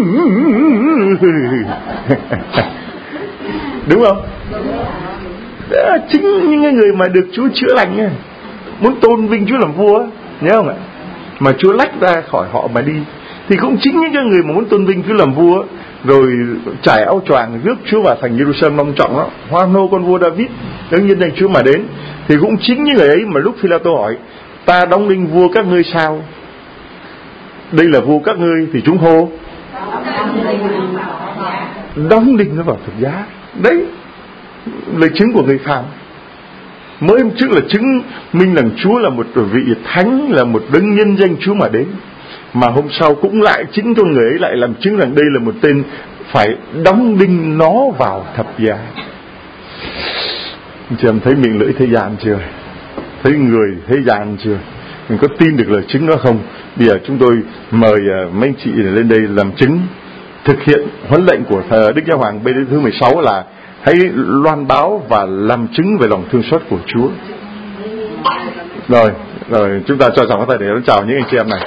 Đúng không? Đó, chính những người mà được Chúa chữa lành ấy, muốn tôn vinh Chúa làm vua, nhớ không ạ? Mà Chúa lách ra khỏi họ mà đi, thì cũng chính những cái người mà muốn tôn vinh Chúa làm vua, rồi trải áo choàng rước Chúa vào thành Jerusalem long trọng đó, hoan hô con vua David đương nhiên danh Chúa mà đến, thì cũng chính những người ấy mà lúc Phi-la-tô hỏi ta đóng đinh vua các ngươi sao? Đây là vua các ngươi, thì chúng hô đóng đinh nó vào thập giá. Đấy, lời chứng của người phàm. Mới hôm trước là chứng minh rằng Chúa là một vị thánh, là một đấng nhân danh Chúa mà đến, mà hôm sau cũng lại chính con người ấy lại làm chứng rằng đây là một tên phải đóng đinh nó vào thập giá. Chị em thấy miệng lưỡi thế gian chưa? Thấy người thế gian chưa? Mình có tin được lời chứng đó không? Bây giờ chúng tôi mời mấy anh chị lên đây làm chứng, thực hiện huấn lệnh của Đức Giáo Hoàng Bê thứ mười sáu là hãy loan báo và làm chứng về lòng thương xót của Chúa. Rồi, rồi chúng ta cho dòng tay để đón chào những anh chị em này.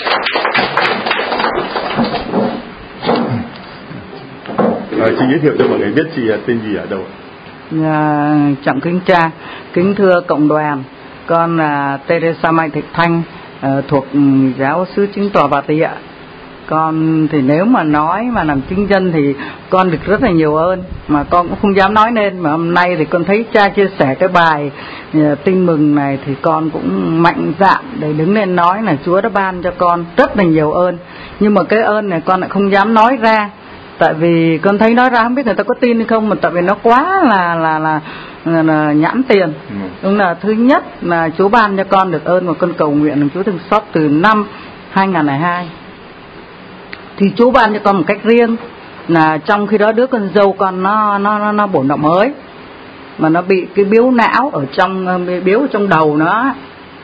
Rồi, chị giới thiệu cho mọi người biết chị tên gì ở đâu. À, trọng kính cha, kính thưa cộng đoàn, con là Teresa Mai Thị Thanh, uh, thuộc giáo xứ Chính Tòa Bà Tị ạ. Con thì nếu mà nói mà làm chứng nhân thì con được rất là nhiều ơn, mà con cũng không dám nói lên. Mà hôm nay thì con thấy cha chia sẻ cái bài uh, tin mừng này thì con cũng mạnh dạn để đứng lên nói là Chúa đã ban cho con rất là nhiều ơn. Nhưng mà cái ơn này con lại không dám nói ra, tại vì con thấy nói ra không biết người ta có tin hay không, mà tại vì nó quá là là là, là, là nhãn tiền. Ừ. Đúng là thứ nhất là Chúa ban cho con được ơn, mà con cầu nguyện Chúa thương xót từ năm hai nghìn không trăm lẻ hai. Thì Chúa ban cho con một cách riêng, là trong khi đó đứa con dâu con nó nó nó, nó bổn động mới, mà nó bị cái biếu não ở trong biếu trong đầu nó,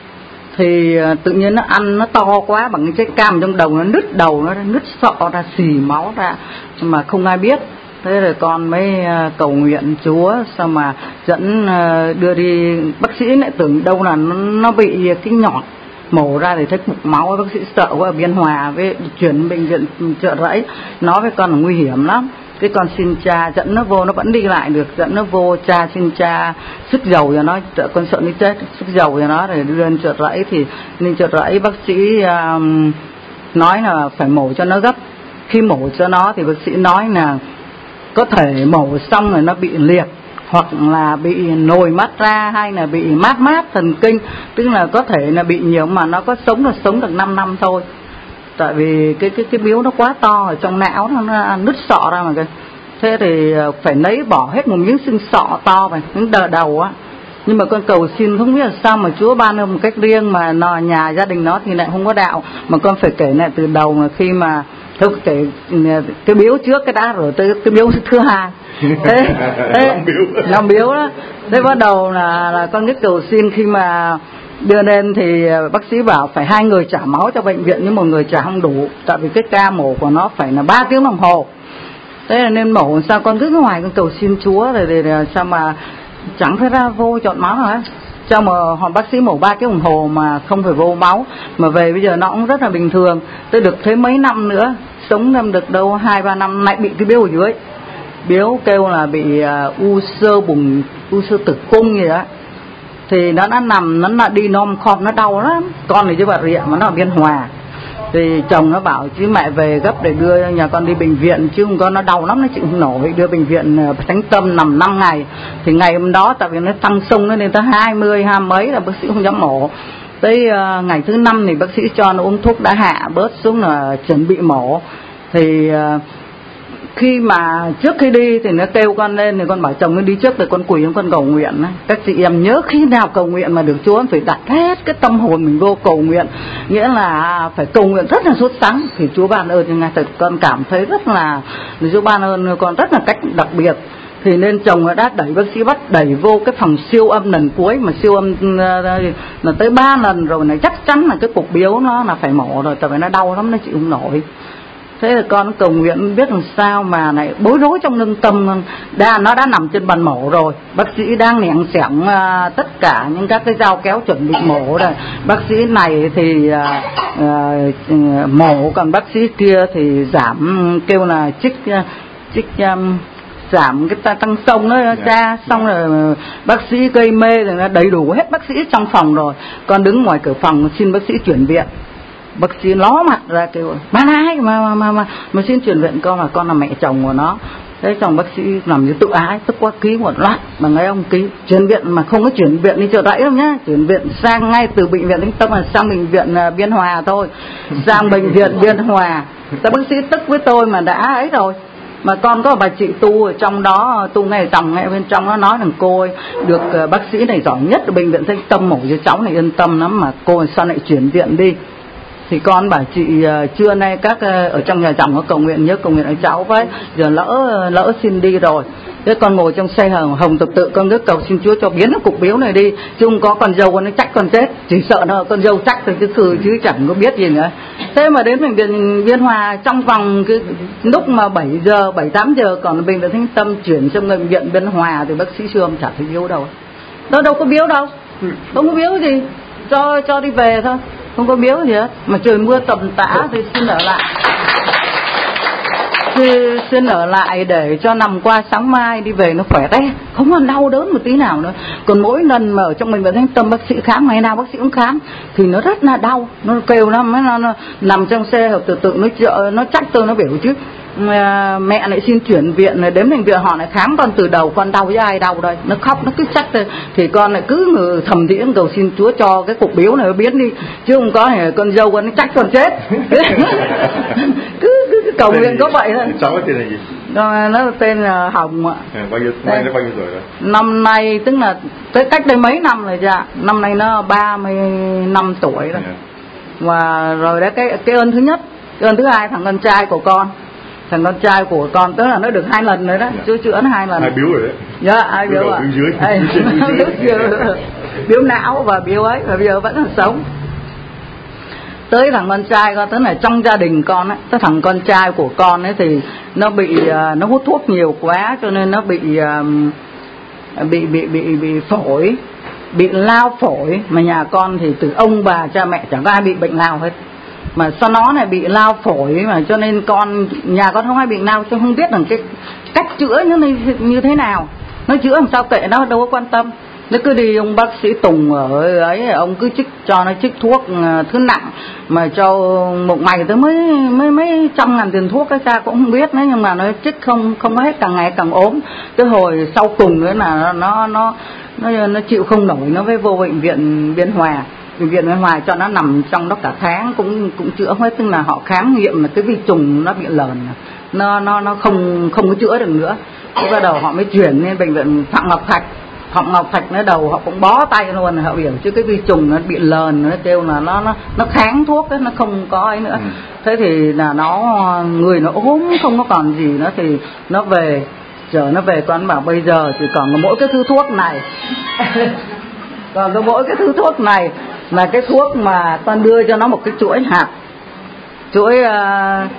thì tự nhiên nó ăn nó to quá bằng cái trái cam trong đầu, nó nứt đầu, nó nứt sọ ra, xì máu ra mà không ai biết. Thế rồi con mới cầu nguyện Chúa, sao mà dẫn đưa đi, bác sĩ lại tưởng đâu là nó, nó bị cái nhọt, mổ ra thì thấy cục máu, bác sĩ sợ quá, ở Biên Hòa với chuyển bệnh viện Chợ Rẫy, nói với con là nguy hiểm lắm. Cái con xin cha dẫn nó vô, nó vẫn đi lại được, dẫn nó vô, cha xin cha sức dầu cho nó, con sợ nó chết, sức dầu cho nó để đưa lên Chợ Rẫy. Thì lên Chợ Rẫy bác sĩ um, nói là phải mổ cho nó gấp. Khi mổ cho nó thì bác sĩ nói là có thể mổ xong rồi nó bị liệt, hoặc là bị nồi mắt ra, hay là bị mát mát thần kinh, tức là có thể là bị nhiều, mà nó có sống là sống được năm năm thôi. Tại vì cái cái cái biếu nó quá to ở trong não, nó, nó nứt sọ ra mà kìa. Thế thì phải lấy bỏ hết một miếng xương sọ to này, miếng đờ đầu á. Nhưng mà con cầu xin không biết là sao mà Chúa ban một cách riêng, mà nó, nhà gia đình nó thì lại không có đạo, mà con phải kể lại từ đầu, mà khi mà thôi kể cái biếu trước cái đã rồi tới cái biếu thứ hai. Thế, thế lòng biếu đó. Thế bắt đầu là, là con biết cầu xin, khi mà đưa lên thì bác sĩ bảo phải hai người trả máu cho bệnh viện, nhưng một người trả không đủ, tại vì cái ca mổ của nó phải là ba tiếng đồng hồ. Thế là nên mổ sao con cứ ngoài con cầu xin Chúa rồi, rồi, rồi sao mà chẳng thấy ra vô chọn máu hả? Cho mà họ bác sĩ mổ ba tiếng đồng hồ mà không phải vô máu, mà về bây giờ nó cũng rất là bình thường. Tôi được thấy mấy năm nữa, sống năm được đâu hai ba năm lại bị cái biếu ở dưới. Biếu kêu là bị uh, u xơ bùng, u xơ tử cung gì đó. Thì nó đã nằm, nó đã đi nom khom, nó đau lắm. Con thì chứ bà Rịa mà nó ở Biên Hòa. Thì chồng nó bảo chứ mẹ về gấp để đưa nhà con đi bệnh viện, chứ không có nó đau lắm, nó chịu không nổi. Đưa bệnh viện Thánh Tâm nằm năm ngày. Thì ngày hôm đó tại vì nó tăng sông nó lên tới hai mươi, hai mấy là bác sĩ không dám mổ. Tới uh, ngày thứ năm thì bác sĩ cho nó uống thuốc đã hạ bớt xuống là chuẩn bị mổ. Thì uh, khi mà trước khi đi thì nó kêu con lên, thì con bảo chồng nó đi trước, để con quỳ con cầu nguyện. Các chị em nhớ khi nào cầu nguyện mà được Chúa phải đặt hết cái tâm hồn mình vô cầu nguyện, nghĩa là phải cầu nguyện rất là sốt sắng thì Chúa ban ơn cho ngài. Thật con cảm thấy rất là Chúa ban ơn con rất là cách đặc biệt. Thì nên chồng đã đẩy bác sĩ bắt đẩy vô cái phòng siêu âm lần cuối, mà siêu âm là tới ba lần rồi này, chắc chắn là cái cục biếu nó là phải mổ rồi, tại vì nó đau lắm, nó chịu không nổi. Thế là con cầu nguyện biết làm sao mà lại bối rối trong lương tâm. Đã, nó đã nằm trên bàn mổ rồi, bác sĩ đang nẹn xẻng uh, tất cả những các cái dao kéo chuẩn bị mổ rồi. Bác sĩ này thì uh, uh, mổ, còn bác sĩ kia thì giảm, kêu là chích uh, chích um, giảm cái tăng sông đó ra. Xong rồi bác sĩ gây mê rồi, nó đầy đủ hết bác sĩ trong phòng rồi. Con đứng ngoài cửa phòng xin bác sĩ chuyển viện. Bác sĩ ló mặt ra kêu ba ai mà mà mà mà, mà xin chuyển viện con, là con là mẹ chồng của nó. Thế chồng bác sĩ làm như tự ái, tức quá ký một loạt mà ngay ông ký chuyển viện, mà không có chuyển viện đi Chợ Rẫy đâu nhá, chuyển viện sang ngay từ bệnh viện Thánh Tâm là sang bệnh viện uh, Biên Hòa thôi, sang bệnh viện Biên Hòa. Tại bác sĩ tức với tôi mà đã ấy rồi. Mà con có bà chị tu ở trong đó, tu ngay chồng ngay bên trong, nó nói rằng cô ơi, được uh, bác sĩ này giỏi nhất ở bệnh viện Thánh Tâm mổ cho cháu này yên tâm lắm, mà cô sao lại chuyển viện đi. Thì con bảo chị uh, trưa nay các uh, ở trong nhà chồng có cầu nguyện, nhớ cầu nguyện ở cháu với, giờ lỡ lỡ xin đi rồi. Thế con ngồi trong xe hồng, hồng tự tự con cứ cầu xin Chúa cho biến nó cục biếu này đi, chứ không có con dâu con nó trách con chết, chỉ sợ nó con dâu trách thôi chứ cứ chứ chẳng có biết gì nữa. Thế mà đến bệnh viện Biên Hòa trong vòng cái lúc mà bảy giờ bảy tám giờ còn bệnh viện Thánh Tâm chuyển sang bệnh viện Biên Hòa thì bác sĩ siêu âm chả thấy biếu đâu, nó đâu có biếu đâu, không có biếu gì, cho cho đi về thôi, không có biếu gì hết. Mà trời mưa tầm tã thì xin ở lại, thì xin ở lại để cho nằm qua sáng mai đi về nó khỏe đấy, không còn đau đớn một tí nào nữa. Còn mỗi lần mà ở trong bệnh viện Thánh Tâm bác sĩ khám, ngày nào bác sĩ cũng khám, thì nó rất là đau, nó kêu nó, nó, nó nằm trong xe hợp tự tự nó chợ, nó trách tôi, nó biểu chứ à, mẹ lại xin chuyển viện, đến bệnh viện họ lại khám con từ đầu, con đau với ai đau đây, nó khóc nó cứ trách thôi. Thì con lại cứ ngừ thầm thì cầu xin Chúa cho cái cục biếu này nó biến đi, chứ không có thì con dâu con nó trách con chết. cứ, cứ, cứ cầu nguyện có vậy thôi. Cháu cái tên là gì? Nó, nó tên là Hồng ạ. À, bao nhiêu năm nay nó bao nhiêu tuổi rồi? Năm nay tức là tới cách đây mấy năm rồi dạ, năm nay nó ba mươi lăm tuổi rồi. Yeah. Và rồi đấy, cái cái ơn thứ nhất, cái ơn thứ hai thằng con trai của con thằng con trai của con, tức là nó được hai lần rồi đó, yeah. chữa chữa nó hai lần. Hai biếu rồi đấy. Dạ, hai biếu à. Biếu dưới. biếu, biếu não và biếu ấy, và bây giờ vẫn còn sống. Tới thằng con trai con, tức là trong gia đình con ấy, cái thằng con trai của con ấy thì nó bị uh, nó hút thuốc nhiều quá, cho nên nó bị uh, bị bị bị bị phổi, bị lao phổi. Mà nhà con thì từ ông bà cha mẹ chẳng có ai bị bệnh lao hết, mà sao nó này bị lao phổi, mà cho nên con nhà con không ai bị lao, cho không biết rằng cái cách chữa như như thế nào. Nó chữa làm sao kệ, nó đâu có quan tâm. Nó cứ đi ông bác sĩ Tùng ở ấy, ông cứ chích cho nó chích thuốc thứ nặng, mà cho một ngày tới mấy mấy mấy trăm ngàn tiền thuốc, cái cha cũng không biết nữa, nhưng mà nó chích không không có hết, càng ngày càng ốm. Tới hồi sau cùng nữa là nó nó nó nó chịu không nổi, nó mới vô bệnh viện Biên Hòa. Bệnh viện Biên Hòa cho nó nằm trong đó cả tháng cũng cũng chữa hết, tức là họ khám nghiệm là cái vi trùng nó bị lờn, nó nó nó không không có chữa được nữa. Thế bắt đầu họ mới chuyển lên bệnh viện Phạm Ngọc Thạch. Phạm Ngọc Thạch nó đầu họ cũng bó tay luôn, họ biểu chứ cái vi trùng nó bị lờn, nó kêu là nó nó nó kháng thuốc ấy, nó không có ấy nữa. Ừ. Thế thì là nó người nó ốm không có còn gì nữa, thì nó về chờ nó về con bảo bây giờ chỉ còn có mỗi cái thứ thuốc này. Còn có mỗi cái thứ thuốc này là cái thuốc mà con đưa cho nó một cái chuỗi hạt, chuỗi uh,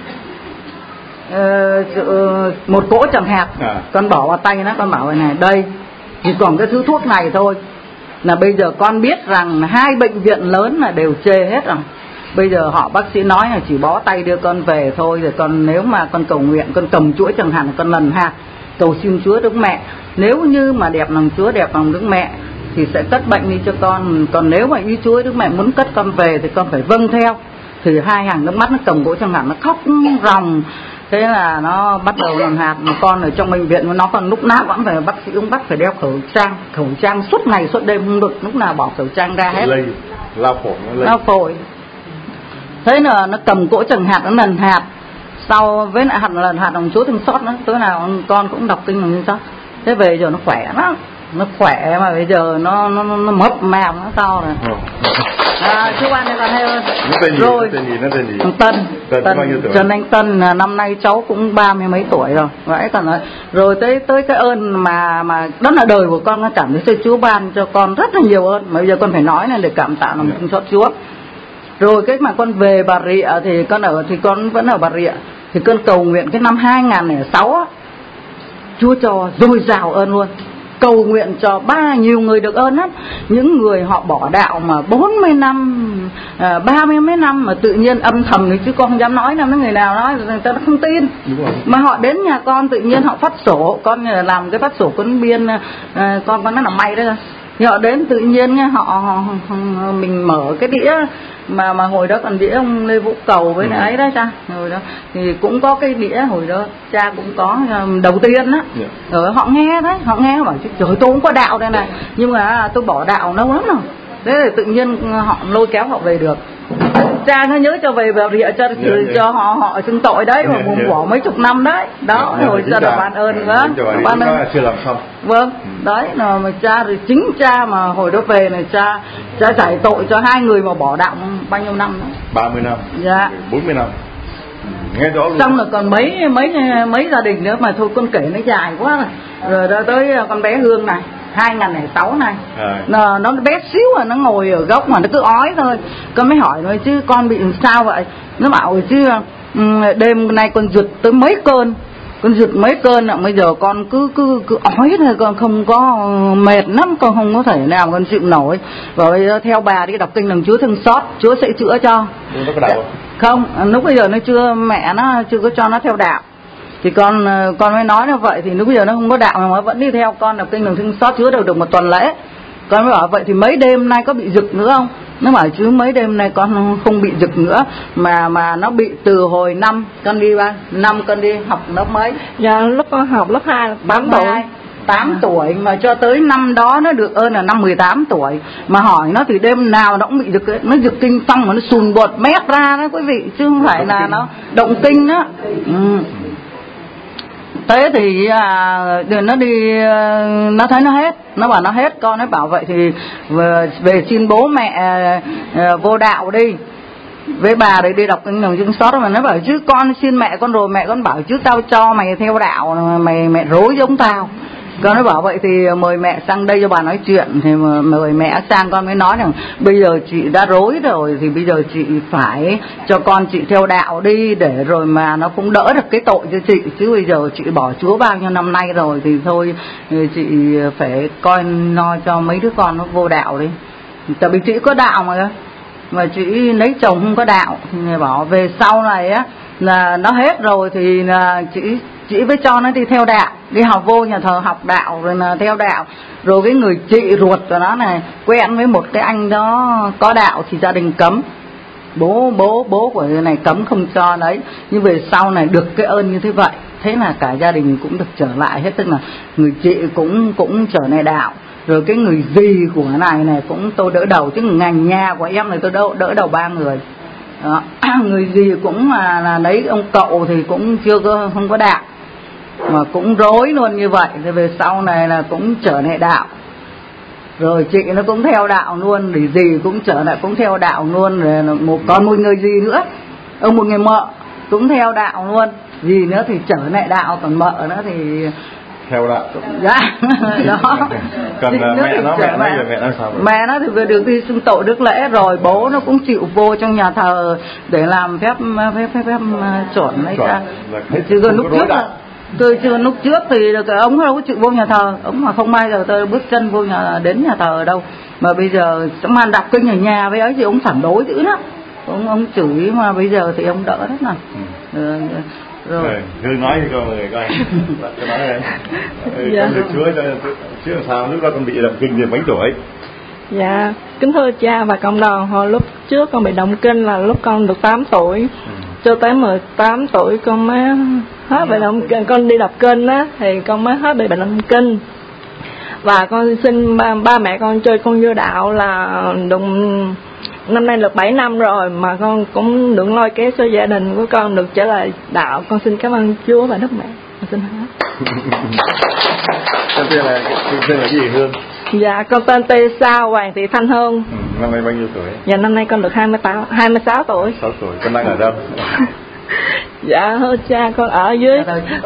uh, một cỗ chẳng hạt, à. Con bỏ vào tay nó, con bảo này đây chỉ còn cái thứ thuốc này thôi, là bây giờ con biết rằng hai bệnh viện lớn là đều chê hết rồi. Bây giờ họ bác sĩ nói là chỉ bó tay đưa con về thôi, rồi con nếu mà con cầu nguyện, con cầm chuỗi chẳng hạn, con lần hạt cầu xin Chúa Đức Mẹ, nếu như mà đẹp lòng Chúa, đẹp lòng Đức Mẹ thì sẽ cất bệnh đi cho con. Còn nếu mà ý Chúa Đức Mẹ muốn cất con về thì con phải vâng theo. Thì hai hàng nước mắt nó cầm gỗ chẳng hạn, nó khóc ròng. Thế là nó bắt đầu làm hạt. Mà con ở trong bệnh viện nó còn lúc nào vẫn phải bác sĩ ông bắt phải đeo khẩu trang, khẩu trang suốt ngày suốt đêm không được lúc nào bỏ khẩu trang ra hết. Lây, lao phổi nó lây. Lao phổi. Thế là nó cầm cỗ chẳng hạt, nó lần hạt. Sau với lại hạt lần hạt đồng Chúa thương xót nó, tối nào con cũng đọc kinh đồng thương xót. Thế về giờ nó khỏe lắm, nó khỏe mà bây giờ nó nó nó mấp mạp nó sao rồi. Ừ. À, chú An này còn hay hơn. Rồi. Tên gì, nó tên gì? Tân. Tân. Tân. Tân. Trần Anh Tân, năm nay cháu cũng ba mươi mấy tuổi rồi. Vậy còn rồi. Rồi tới tới cái ơn mà mà đó là đời của con, nó cảm thấy Chúa ban cho con rất là nhiều ơn, mà bây giờ con phải nói này để cảm tạ lòng thương xót Chúa. Rồi cái mà con về Bà Rịa thì con ở thì con vẫn ở Bà Rịa, thì con cầu nguyện cái năm hai không không sáu á, Chúa cho dồi dào ơn luôn. Cầu nguyện cho ba nhiều người được ơn lắm. Những người họ bỏ đạo mà bốn mươi năm, ba mươi mấy năm mà tự nhiên âm thầm thì chứ con không dám nói nào, người nào nói người ta không tin. Mà họ đến nhà con tự nhiên họ phát sổ, con làm cái phát sổ cuốn biên, con con nó là may đấy. Thì họ đến tự nhiên họ, họ, họ mình mở cái đĩa mà mà hồi đó còn đĩa ông Lê Vũ Cầu với lại ấy đó cha, hồi đó thì cũng có cái đĩa hồi đó cha cũng có đầu tiên á. Yeah. Rồi họ nghe đấy, họ nghe họ bảo chứ trời tôi cũng có đạo đây này, nhưng mà tôi bỏ đạo lâu lắm rồi. Thế thì tự nhiên họ lôi kéo họ về được. Cha nó nhớ cho về Bà Rịa cho yeah, yeah. cho họ họ xưng tội đấy mà yeah, yeah. bỏ mấy chục năm đấy. Đó yeah, hồi cho là ban ơn nữa. Ban ơn chưa làm xong. Vâng, ừ. Đấy là mà cha rồi chính cha mà hồi đó về này cha cha giải tội cho hai người mà bỏ đạo bao nhiêu năm nữa? ba mươi năm. Dạ. bốn mươi năm. Nghe rõ luôn. Xong rồi còn mấy mấy mấy gia đình nữa mà thôi con kể nó dài quá rồi. Rồi đó tới con bé Hương này, hai không không sáu này. À. Nó, nó bé xíu rồi, nó ngồi ở góc mà nó cứ ói thôi. Con mới hỏi nó chứ con bị làm sao vậy? Nó bảo chứ đêm nay con giật tới mấy cơn. Con giật mấy cơn ạ, bây giờ con cứ cứ cứ ói thôi, con không có mệt lắm, con không có thể nào con chịu nổi. Và bây giờ theo bà đi đọc kinh làm Chúa thương xót, Chúa sẽ chữa cho. Nó có đạo không? Không, lúc bây giờ nó chưa, mẹ nó chưa có cho nó theo đạo. Thì con con mới nói như vậy, thì lúc bây giờ nó không có đạo mà nó vẫn đi theo con đọc kinh làm thương xót Chúa đều được một tuần lễ. Con mới bảo vậy thì mấy đêm nay có bị giật nữa không? Nó bảo chứ mấy đêm nay con không bị giật nữa, mà mà nó bị từ hồi năm con đi ba năm con đi học lớp mấy? Dạ lúc con học lớp hai, tám tuổi. tám tuổi mà cho tới năm đó nó được ơn là năm mười tám tuổi. Mà hỏi nó thì đêm nào nó cũng bị giật, nó giật kinh xong mà nó sùn bọt mép ra đó quý vị, chứ không phải là nó động kinh đó. Ừ. Thế thì à, nó đi, nó thấy nó hết, nó bảo nó hết, con nó bảo vậy thì về, về xin bố mẹ à, vô đạo đi. với bà đấy đi đọc kinh đồng chứng sót mà nó bảo chứ con xin mẹ con rồi, mẹ con bảo chứ tao cho mày theo đạo mày mẹ rối giống tao. Con nó bảo vậy thì mời mẹ sang đây cho bà nói chuyện. Thì mời mẹ sang, con mới nói rằng bây giờ chị đã rối rồi thì bây giờ chị phải cho con chị theo đạo đi, để rồi mà nó cũng đỡ được cái tội cho chị. Chứ bây giờ chị bỏ Chúa bao nhiêu năm nay rồi thì thôi chị phải coi lo cho mấy đứa con nó vô đạo đi. Tại vì chị có đạo mà mà chị lấy chồng không có đạo. Thì người bảo về sau này á là nó hết rồi thì là chị chị với cho nó đi theo đạo, đi học vô nhà thờ học đạo rồi là theo đạo. Rồi cái người chị ruột của nó này quen với một cái anh đó có đạo thì gia đình cấm, bố bố bố của người này cấm không cho đấy. Nhưng về sau này được cái ơn như thế vậy, thế là cả gia đình cũng được trở lại hết, tức là người chị cũng cũng trở lại đạo. Rồi cái người dì của này này cũng tôi đỡ đầu, chứ ngành nhà của em này tôi đỡ đỡ đầu ba người. Đó. Người dì cũng là, là lấy ông cậu thì cũng chưa có không có đạo mà cũng rối luôn như vậy. Rồi về sau này là cũng trở lại đạo. Rồi chị nó cũng theo đạo luôn, để dì cũng trở lại cũng theo đạo luôn. Rồi một còn một người dì nữa, ông một người mợ cũng theo đạo luôn. Dì nữa thì trở lại đạo, còn mợ nữa thì theo đạo. Dạ. Đó. Còn mẹ nó mẹ nó giờ mẹ nó sao vậy? Mẹ nó thì vừa được đi xưng tội đức lễ rồi, bố nó cũng chịu vô trong nhà thờ để làm phép phép phép, phép chuẩn đấy ra. Chứ còn lúc trước là tôi chưa lúc trước thì được ông đâu có chịu vô nhà thờ, ông mà không bao giờ tôi bước chân vô nhà đến nhà thờ đâu. Mà bây giờ sẽ mang đọc kinh ở nhà với ấy thì ông phản đối dữ lắm. Ông ông chửi mà bây giờ thì ông đỡ rất là. Ừ. Rồi, rồi cứ nói cho mọi người coi. Con nói đây. Dạ. Con được Chúa cho chứ làm sao lúc đó con bị động kinh thì mấy tuổi? Dạ, kính thưa cha và cộng đoàn, hồi lúc trước con bị động kinh là lúc con được tám tuổi. Ừ. Cho tới mười tám tuổi con mới hết bị động kinh, con đi đọc kinh á thì con mới hết bị bệnh động kinh. Và con xin ba, ba mẹ con chơi con vô đạo là đụng năm nay được bảy năm rồi mà con cũng được lôi kéo cho gia đình của con được trở lại đạo. Con xin cảm ơn Chúa và Đức Mẹ. Con xin hết. Con tên là tên là gì Hương? Dạ, con tên Tê Sao Hoàng Thị Thanh Hương. Ừ, năm nay bao nhiêu tuổi? Dạ, năm nay con được hai mươi tám, hai mươi sáu tuổi. sáu tuổi. Con đang ở đâu? Dạ, thưa cha, con ở dưới.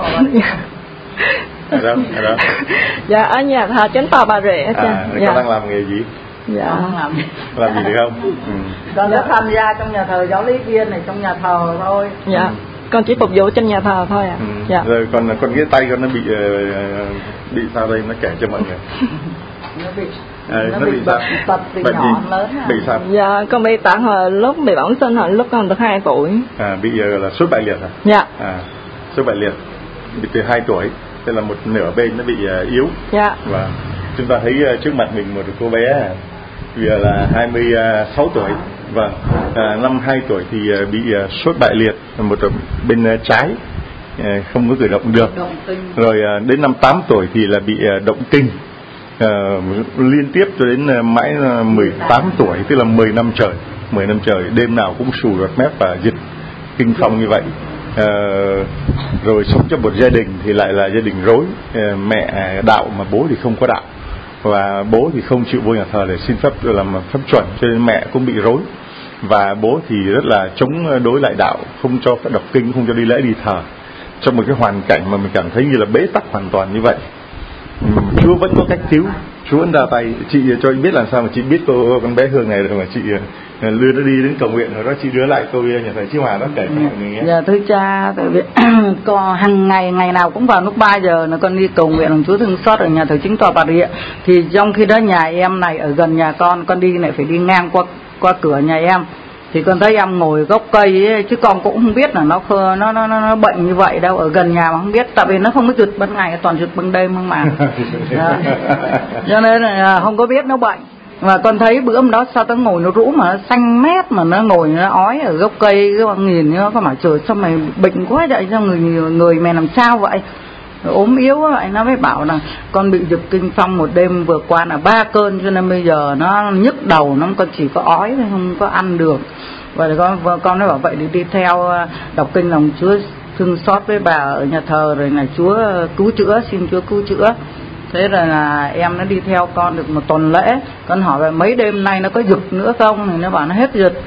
Ở đâu? Ở đâu? Dạ, ở nhà thờ Chánh Tòa Bà Rịa cha. À, dạ. Con đang làm nghề gì? Dạ. Con làm gì? Làm gì được không? Ừ. Con đã tham gia trong nhà thờ giáo lý viên này, trong nhà thờ thôi. Dạ. Ừ. Con chỉ phục vụ trong nhà thờ thôi ạ. À. Ừ. Dạ. Rồi còn con cái tay con nó bị uh, bị sao đây, nó kể cho mọi người. Nó bị À, nó, nó bị bị tật sao? tật từ Bệnh nhỏ gì? lớn à. Bị sao? Dạ, con bị tật hồi lúc bị bỏng sinh hồi lúc con được hai tuổi. À, bị uh, là sốt bại liệt à? Dạ. À, sốt bại liệt. Bị từ hai tuổi, tức là một nửa bên nó bị uh, yếu. Dạ. Và chúng ta thấy uh, trước mặt mình một cô bé vì là hai mươi sáu tuổi và à, năm hai tuổi thì uh, bị uh, sốt bại liệt một bên uh, trái uh, không có cử động được. Động rồi uh, đến năm tám tuổi thì là bị uh, động kinh. Uh, liên tiếp cho đến uh, mãi uh, mười tám tuổi, tức là mười năm trời mười năm trời đêm nào cũng sù ruột mép và giật kinh phong như vậy. Uh, rồi sống trong một gia đình thì lại là gia đình rối, uh, mẹ đạo mà bố thì không có đạo, và bố thì không chịu vô nhà thờ để xin phép làm phép chuẩn, cho nên mẹ cũng bị rối. Và bố thì rất là chống đối lại đạo, không cho phép đọc kinh, không cho đi lễ đi thờ, trong một cái hoàn cảnh mà mình cảm thấy như là bế tắc hoàn toàn như vậy. Chúa vẫn có cách cứu, Chúa vẫn ra tay. Chị cho anh biết làm sao mà chị biết cô con bé Hương này rồi mà chị đưa nó đi đến cầu nguyện, rồi đó chị đưa lại tôi nhà thầy Chí Hòa nó kể cho mọi người nghe. Dạ thưa cha, tại vì con hàng ngày ngày nào cũng vào lúc ba giờ nó con đi cầu nguyện lòng Chúa thương xót ở nhà thờ Chính Tòa Bà Rịa. Thì trong khi đó nhà em này ở gần nhà con, con đi lại phải đi ngang qua qua cửa nhà em. Thì con thấy em ngồi gốc cây ấy, chứ con cũng không biết là nó nó nó nó bệnh như vậy đâu, ở gần nhà mà không biết, tại vì nó không có trượt ban ngày, toàn trượt ban đêm không mà. Cho nên là không có biết nó bệnh. Và con thấy bữa hôm đó sao tao ngồi nó rũ mà nó xanh mét, mà nó ngồi nó ói ở gốc cây, cái bằng nhìn nó có mà trời sao mày bệnh quá vậy, sao người người mày làm sao vậy, ốm yếu vậy. Nó mới bảo là con bị giật kinh phong một đêm vừa qua là ba cơn, cho nên bây giờ nó nhức đầu, nó con chỉ có ói thôi, không có ăn được. Và con con nó bảo vậy thì đi theo đọc kinh lòng Chúa thương xót với bà ở nhà thờ, rồi là Chúa cứu chữa, xin Chúa cứu chữa. Thế rồi là em nó đi theo con được một tuần lễ. Con hỏi là mấy đêm nay nó có giật nữa không, thì nó bảo nó hết giật.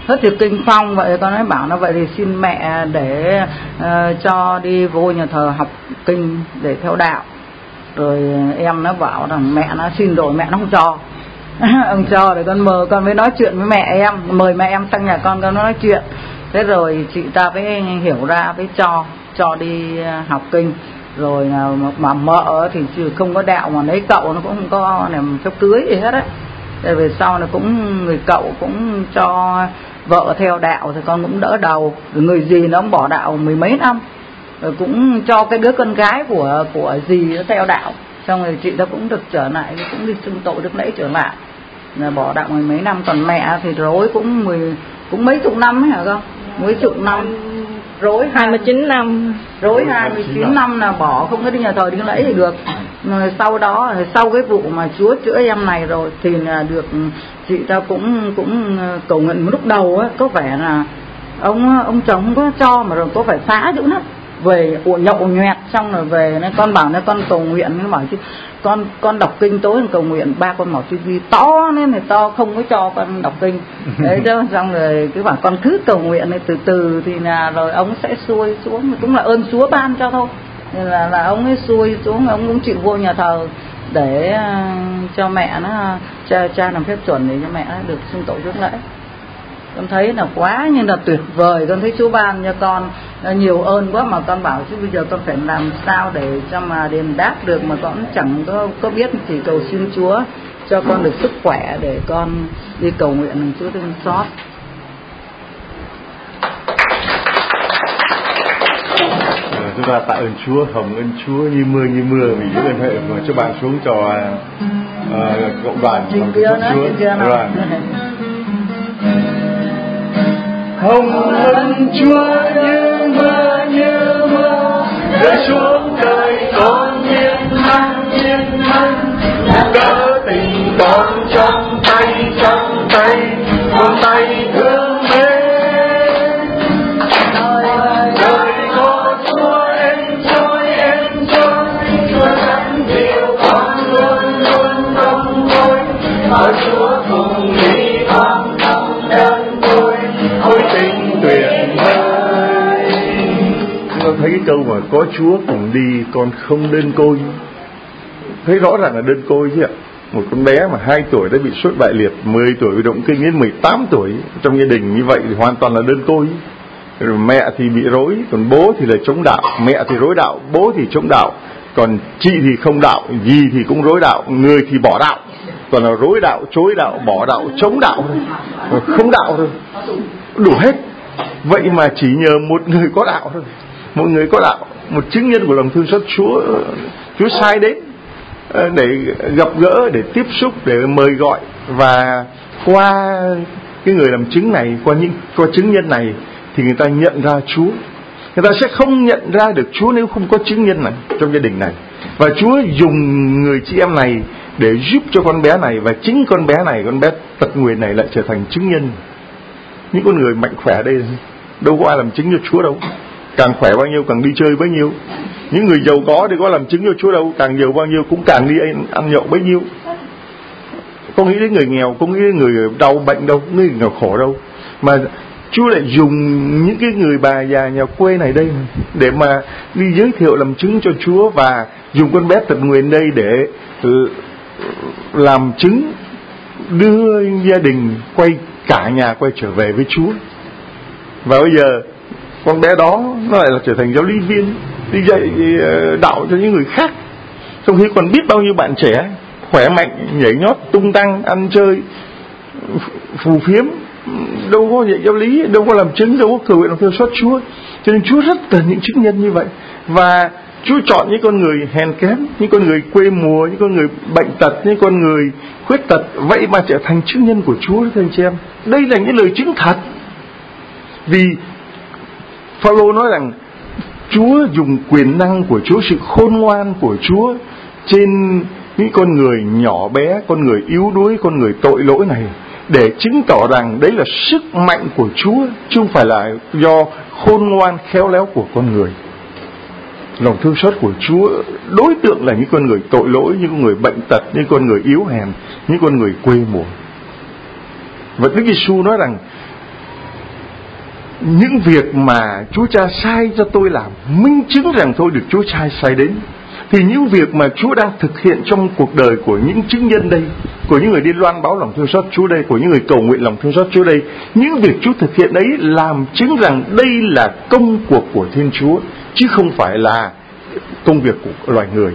hết việc kinh phong. Vậy con ấy bảo nó vậy thì xin mẹ để uh, cho đi vô nhà thờ học kinh để theo đạo. Rồi em nó bảo rằng mẹ nó xin rồi, mẹ nó không cho. Ông cho để con mời con mới nói chuyện với mẹ em, mời mẹ em sang nhà con con nói chuyện. Thế rồi chị ta mới hiểu ra, mới cho cho đi học kinh. Rồi mà mợ thì không có đạo mà lấy cậu nó cũng không có làm phép cưới gì hết á. Rồi về sau này cũng người cậu cũng cho vợ theo đạo thì con cũng đỡ đầu. Rồi người dì nó cũng bỏ đạo mười mấy năm. Rồi cũng cho cái đứa con gái của của dì nó theo đạo. Xong rồi chị ta cũng được trở lại, cũng đi xưng tội được lễ trở lại. Là bỏ đạo mười mấy năm. Còn mẹ thì rối cũng mười cũng mấy chục năm ấy hả con? Mấy chục năm. Rối hai mươi chín năm. Rối hai mươi chín năm là bỏ, không có đi nhà thờ đi lễ thì được. Rồi sau đó, sau cái vụ mà Chúa chữa em này rồi thì là được chị ta cũng cũng cầu nguyện. Lúc đầu á có vẻ là ông ông chồng không có cho, mà rồi có phải phá dữ lắm. Về ủa nhậu nhoẹt xong rồi về nên con bảo nên con cầu nguyện, nó bảo chứ con con đọc kinh tối con cầu nguyện, ba con bảo tivi to nên là to không có cho con đọc kinh. Đấy đó, xong rồi cứ bảo con cứ cầu nguyện này từ từ thì là rồi ông sẽ xuôi xuống, cũng là ơn Chúa ban cho thôi. Nên là là ông ấy xuôi xuống, ông cũng chịu vô nhà thờ để uh, cho mẹ nó cha cha làm phép chuẩn để cho mẹ nó được xưng tội trước lễ. Con thấy là quá nhưng là tuyệt vời, con thấy Chúa ban cho con nhiều ơn quá, mà con bảo chứ bây giờ con phải làm sao để cho mà đền đáp được, mà con chẳng có có biết, chỉ cầu xin Chúa cho con được sức khỏe để con đi cầu nguyện làm Chúa thương xót. Chúng ta tạ ơn Chúa, hồng ơn Chúa như mưa như mưa vì những ơn huệ mà cho bạn xuống cho uh, cộng đoàn Chúa. Đoàn. Hồng ơn Chúa như mưa như mưa rơi xuống đời con nhiên hăng nhiên hăng, đỡ tình con trong tay trong tay con tay thương mến. Đời có Chúa em trôi em trôi, Chúa dẫn dìu con luôn luôn không thôi, ở Chúa cùng đi con không đơn côi, ôi tình tuyệt vời. Con thấy cái câu mà có Chúa cùng đi con không đơn côi, thấy rõ ràng là đơn côi chứ ạ. Một con bé mà hai tuổi đã bị sốt bại liệt, mười tuổi bị động kinh, đến mười tám tuổi trong gia đình như vậy thì hoàn toàn là đơn côi. Rồi mẹ thì bị rối, còn bố thì là chống đạo. Mẹ thì rối đạo, bố thì chống đạo. Còn chị thì không đạo, dì thì cũng rối đạo, người thì bỏ đạo. Còn là rối đạo, chối đạo, bỏ đạo, chống đạo thôi, không đạo thôi, đủ hết. Vậy mà chỉ nhờ một người có đạo thôi, một người có đạo, một chứng nhân của lòng thương xót Chúa, Chúa sai đến để gặp gỡ, để tiếp xúc, để mời gọi. Và qua cái người làm chứng này, qua những qua chứng nhân này thì người ta nhận ra Chúa. Người ta sẽ không nhận ra được Chúa nếu không có chứng nhân này trong gia đình này. Và Chúa dùng người chị em này để giúp cho con bé này, và chính con bé này, con bé tật nguyền này lại trở thành chứng nhân. Những con người mạnh khỏe đây đâu có ai làm chứng cho Chúa đâu, càng khỏe bao nhiêu càng đi chơi bấy nhiêu. Những người giàu có thì có làm chứng cho Chúa đâu, càng giàu bao nhiêu cũng càng đi ăn, ăn nhậu bấy nhiêu. Không nghĩ đến người nghèo, không nghĩ đến người đau bệnh đâu, người nghèo khổ đâu, mà Chúa lại dùng những cái người bà già nhà quê này đây để mà đi giới thiệu làm chứng cho Chúa, và dùng con bé tật nguyền đây để làm chứng đưa gia đình quay, cả nhà quay trở về với Chúa. Và bây giờ con bé đó nó lại là trở thành giáo lý viên, đi dạy đạo cho những người khác, trong khi còn biết bao nhiêu bạn trẻ khỏe mạnh, nhảy nhót, tung tăng, ăn chơi, phù phiếm, đâu có dạy giáo lý, đâu có làm chứng, đâu có cầu nguyện lòng thương xót Chúa. Cho nên Chúa rất cần những chứng nhân như vậy. Và Chúa chọn những con người hèn kém, những con người quê mùa, những con người bệnh tật, những con người khuyết tật, vậy mà trở thành chứng nhân của Chúa, thưa anh chị em. Đây là những lời chứng thật. Vì Phaolô nói rằng Chúa dùng quyền năng của Chúa, sự khôn ngoan của Chúa trên những con người nhỏ bé, con người yếu đuối, con người tội lỗi này, để chứng tỏ rằng đấy là sức mạnh của Chúa, chứ không phải là do khôn ngoan khéo léo của con người. Lòng thương xót của Chúa đối tượng là những con người tội lỗi, những con người bệnh tật, những con người yếu hèn, những con người quê mùa. Và Đức Giêsu nói rằng những việc mà Chúa Cha sai cho tôi làm, minh chứng rằng tôi được Chúa Cha sai đến, thì những việc mà Chúa đang thực hiện trong cuộc đời của những chứng nhân đây, của những người đi loan báo lòng thương xót Chúa đây, của những người cầu nguyện lòng thương xót Chúa đây, những việc Chúa thực hiện ấy làm chứng rằng đây là công cuộc của Thiên Chúa, chứ không phải là công việc của loài người.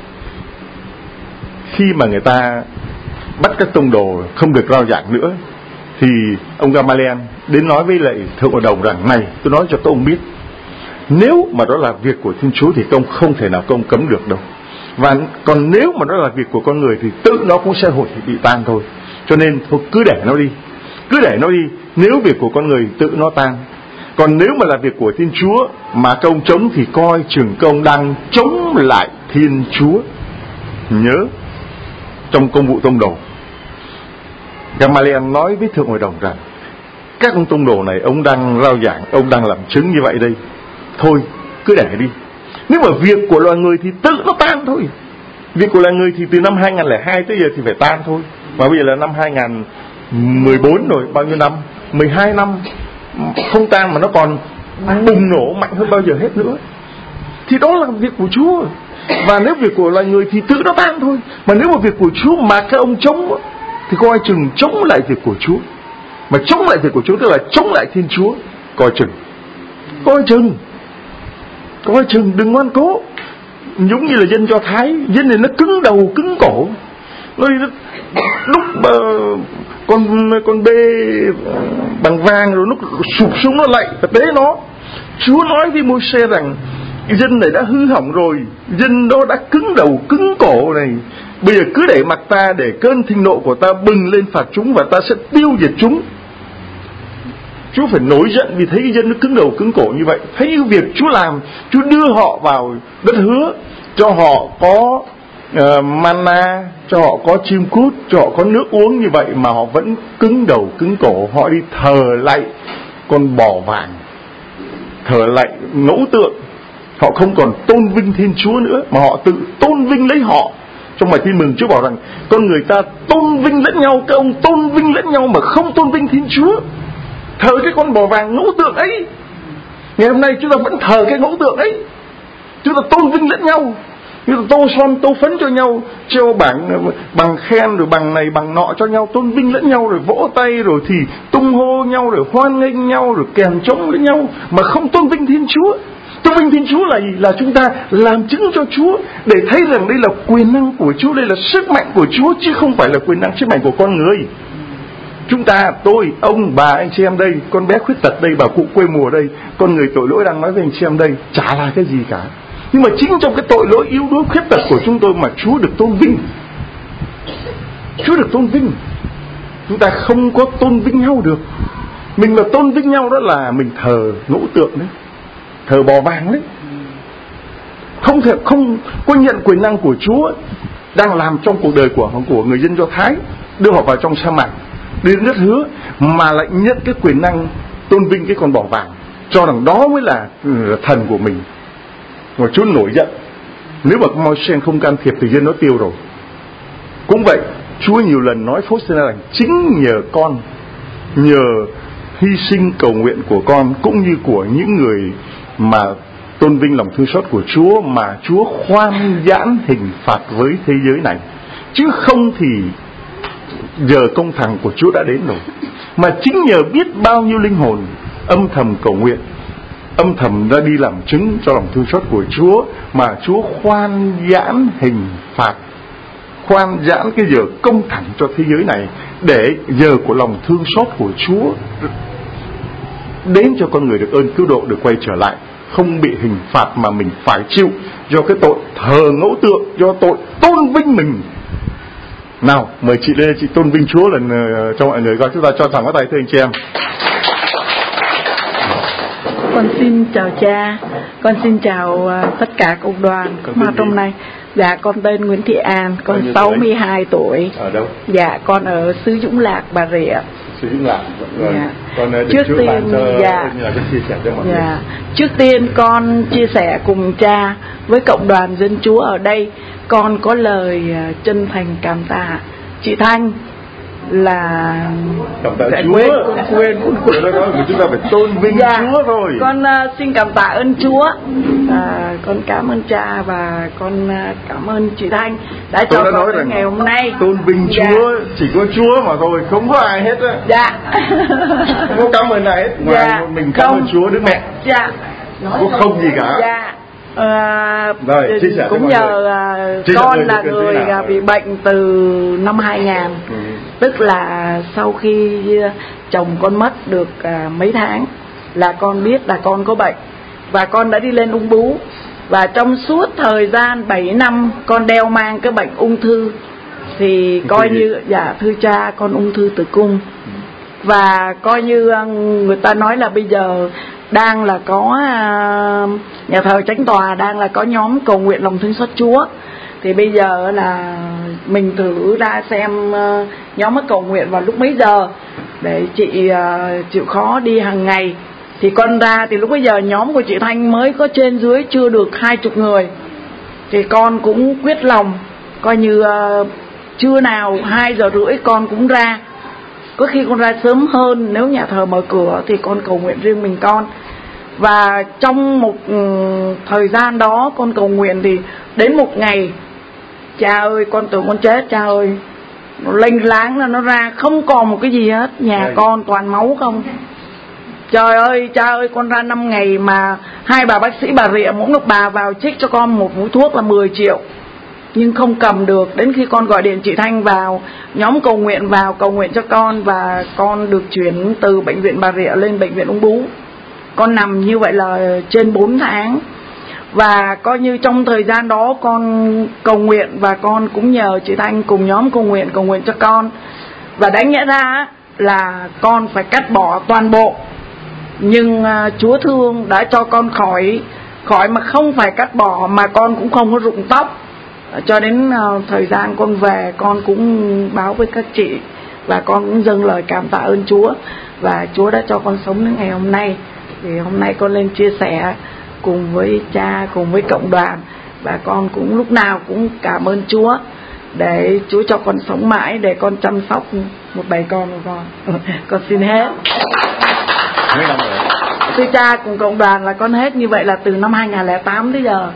Khi mà người ta bắt các tông đồ không được rao giảng nữa, thì ông Gamaliel đến nói với lại thượng hội đồng rằng: này, tôi nói cho các ông biết, nếu mà đó là việc của Thiên Chúa thì công không thể nào công cấm được đâu. Và còn nếu mà đó là việc của con người thì tự nó cũng sẽ hồi bị tan thôi. Cho nên thôi cứ để nó đi, cứ để nó đi. Nếu việc của con người tự nó tan, còn nếu mà là việc của Thiên Chúa mà công chống thì coi chừng công đang chống lại Thiên Chúa. Nhớ, trong công vụ tông đồ, Gamaliel nói với thượng hội đồng rằng: các ông tông đồ này, ông đang rao giảng, ông đang làm chứng như vậy đây, thôi cứ để đi. Nếu mà việc của loài người thì tự nó tan thôi. Việc của loài người thì từ năm hai không không hai tới giờ thì phải tan thôi. Và bây giờ là năm hai không một bốn rồi, bao nhiêu năm? mười hai năm không tan mà nó còn bùng nổ mạnh hơn bao giờ hết nữa. Thì đó là việc của Chúa. Và nếu việc của loài người thì tự nó tan thôi. Mà nếu mà việc của Chúa mà các ông chống thì coi chừng chống lại việc của Chúa. Mà chống lại việc của Chúa tức là chống lại Thiên Chúa. Coi chừng, coi chừng, coi chừng, đừng ngoan cố. Giống như là dân Do Thái, dân này nó cứng đầu cứng cổ. Nó lúc uh, con con bê bằng vàng rồi nó sụp xuống nó lạy và tế nó. Chúa nói với Môi-se rằng: dân này đã hư hỏng rồi, dân đó đã cứng đầu cứng cổ này. Bây giờ cứ để mặc ta, để cơn thịnh nộ của ta bừng lên phạt chúng, và ta sẽ tiêu diệt chúng. Chúa phải nổi giận vì thấy dân nó cứng đầu cứng cổ như vậy. Thấy việc Chúa làm, Chúa đưa họ vào đất hứa, cho họ có uh, manna, cho họ có chim cút, cho họ có nước uống như vậy, mà họ vẫn cứng đầu cứng cổ. Họ đi thờ lạy con bò vàng, thờ lạy ngẫu tượng. Họ không còn tôn vinh Thiên Chúa nữa, mà họ tự tôn vinh lấy họ. Trong bài tin mừng Chúa bảo rằng con người ta tôn vinh lẫn nhau, các ông tôn vinh lẫn nhau mà không tôn vinh Thiên Chúa. Thờ cái con bò vàng ngẫu tượng ấy. Ngày hôm nay chúng ta vẫn thờ cái ngẫu tượng ấy. Chúng ta tôn vinh lẫn nhau, chúng ta tô son tô phấn cho nhau, treo bảng bằng khen rồi bằng này bằng nọ cho nhau, tôn vinh lẫn nhau, rồi vỗ tay, rồi thì tung hô nhau, rồi hoan nghênh nhau, rồi kèn trống lẫn nhau, mà không tôn vinh Thiên Chúa. Tôn vinh Thiên Chúa là gì? Là chúng ta làm chứng cho Chúa, để thấy rằng đây là quyền năng của Chúa, đây là sức mạnh của Chúa, chứ không phải là quyền năng sức mạnh của con người. Chúng ta, tôi, ông, bà, anh chị em đây, con bé khuyết tật đây, bà cụ quê mùa đây, con người tội lỗi đang nói với anh chị em đây, chả là cái gì cả. Nhưng mà chính trong cái tội lỗi yếu đuối khuyết tật của chúng tôi mà Chúa được tôn vinh. Chúa được tôn vinh. Chúng ta không có tôn vinh nhau được. Mình mà tôn vinh nhau đó là mình thờ ngẫu tượng đấy, thờ bò vàng đấy. Không thể không có nhận quyền năng của Chúa đang làm trong cuộc đời của của người dân Do Thái, đưa họ vào trong sa mạc, đi đến đất hứa, mà lại nhận cái quyền năng tôn vinh cái con bò vàng, cho rằng đó mới là thần của mình. Mà Chúa nổi giận. Nếu mà Môi-se không can thiệp thì dân nó tiêu rồi. Cũng vậy, Chúa nhiều lần nói phốt ra rằng chính nhờ con, nhờ hy sinh cầu nguyện của con, cũng như của những người mà tôn vinh lòng thương xót của Chúa, mà Chúa khoan giãn hình phạt với thế giới này. Chứ không thì giờ công thằng của Chúa đã đến rồi. Mà chính nhờ biết bao nhiêu linh hồn âm thầm cầu nguyện, âm thầm ra đi làm chứng cho lòng thương xót của Chúa, mà Chúa khoan giãn hình phạt, khoan giãn cái giờ công thẳng cho thế giới này, để giờ của lòng thương xót của Chúa đến cho con người được ơn cứu độ, được quay trở lại, không bị hình phạt mà mình phải chịu do cái tội thờ ngẫu tượng, do tội tôn vinh mình. Nào, mời chị lên, chị tôn vinh Chúa lần uh, cho mọi người coi. Chúng ta cho thẳng cái tay thưa anh chị em. Con xin chào cha, con xin chào uh, tất cả cộng đoàn mà trong này. Dạ, con tên Nguyễn Thị An, con sáu mươi hai tuổi. Ở đâu? Dạ, con ở xứ Dũng Lạc, Bà Rịa. Xứ Dũng Lạc. Rồi. Dạ. Con trước tiên, cho, dạ. như là chia sẻ cho mọi dạ. người. Trước tiên con chia sẻ cùng cha với cộng đoàn dân Chúa ở đây. Con có lời uh, chân thành cảm tạ chị Thanh là cảm tạ để Chúa. quên quên quên Tôi nói là chúng ta phải tôn vinh dạ. Chúa thôi. Con uh, xin cảm tạ ơn Chúa. À, con cảm ơn cha và con uh, cảm ơn chị Thanh đã cho con nói đến ngày hôm nay. Tôn vinh dạ. Chúa chỉ có Chúa mà thôi, không có ai hết á. Dạ. Không có cảm ơn ai hết ngoài dạ. mình cảm ơn Chúa Đức Mẹ. Dạ. Có không gì cả. Dạ. À, rồi, chia sẻ cũng nhờ uh, con là người uh, bị bệnh từ năm hai nghìn, ừ. tức là sau khi uh, chồng con mất được uh, mấy tháng là con biết là con có bệnh và con đã đi lên ung bướu, và trong suốt thời gian bảy năm con đeo mang cái bệnh ung thư thì ung coi như dạ thưa cha con ung thư tử cung, và coi như uh, người ta nói là bây giờ đang là có uh, nhà thờ Chánh Tòa đang là có nhóm cầu nguyện lòng thương xót Chúa, thì bây giờ là mình thử ra xem uh, nhóm mới cầu nguyện vào lúc mấy giờ để chị uh, chịu khó đi hàng ngày. Thì con ra thì lúc bây giờ nhóm của chị Thanh mới có trên dưới chưa được hai chục người, thì con cũng quyết lòng coi như uh, trưa nào hai giờ rưỡi con cũng ra, có khi con ra sớm hơn nếu nhà thờ mở cửa thì con cầu nguyện riêng mình con. Và trong một um, thời gian đó con cầu nguyện thì đến một ngày, cha ơi con tưởng con chết, cha ơi nó lênh láng là nó ra không còn một cái gì hết, nhà Đấy. con toàn máu không. Trời ơi cha ơi, con ra năm ngày mà hai bà bác sĩ Bà Rịa mỗi một bà vào trích cho con một mũi thuốc là mười triệu, nhưng không cầm được. Đến khi con gọi điện chị Thanh vào nhóm cầu nguyện vào cầu nguyện cho con, và con được chuyển từ bệnh viện Bà Rịa lên bệnh viện ung bướu. Con nằm như vậy là trên bốn tháng, và coi như trong thời gian đó con cầu nguyện và con cũng nhờ chị Thanh cùng nhóm cầu nguyện cầu nguyện cho con. Và đáng nhẽ ra là con phải cắt bỏ toàn bộ, nhưng uh, Chúa thương đã cho con khỏi khỏi mà không phải cắt bỏ, mà con cũng không có rụng tóc. Cho đến uh, thời gian con về con cũng báo với các chị và con cũng dâng lời cảm tạ ơn Chúa, và Chúa đã cho con sống đến ngày hôm nay. Thì hôm nay con lên chia sẻ cùng với cha, cùng với cộng đoàn, và con cũng lúc nào cũng cảm ơn Chúa để Chúa cho con sống mãi, để con chăm sóc một bầy con của con. Con xin hết. Thưa cha cùng cộng đoàn là con hết như vậy là từ năm hai nghìn không trăm lẻ tám tới giờ.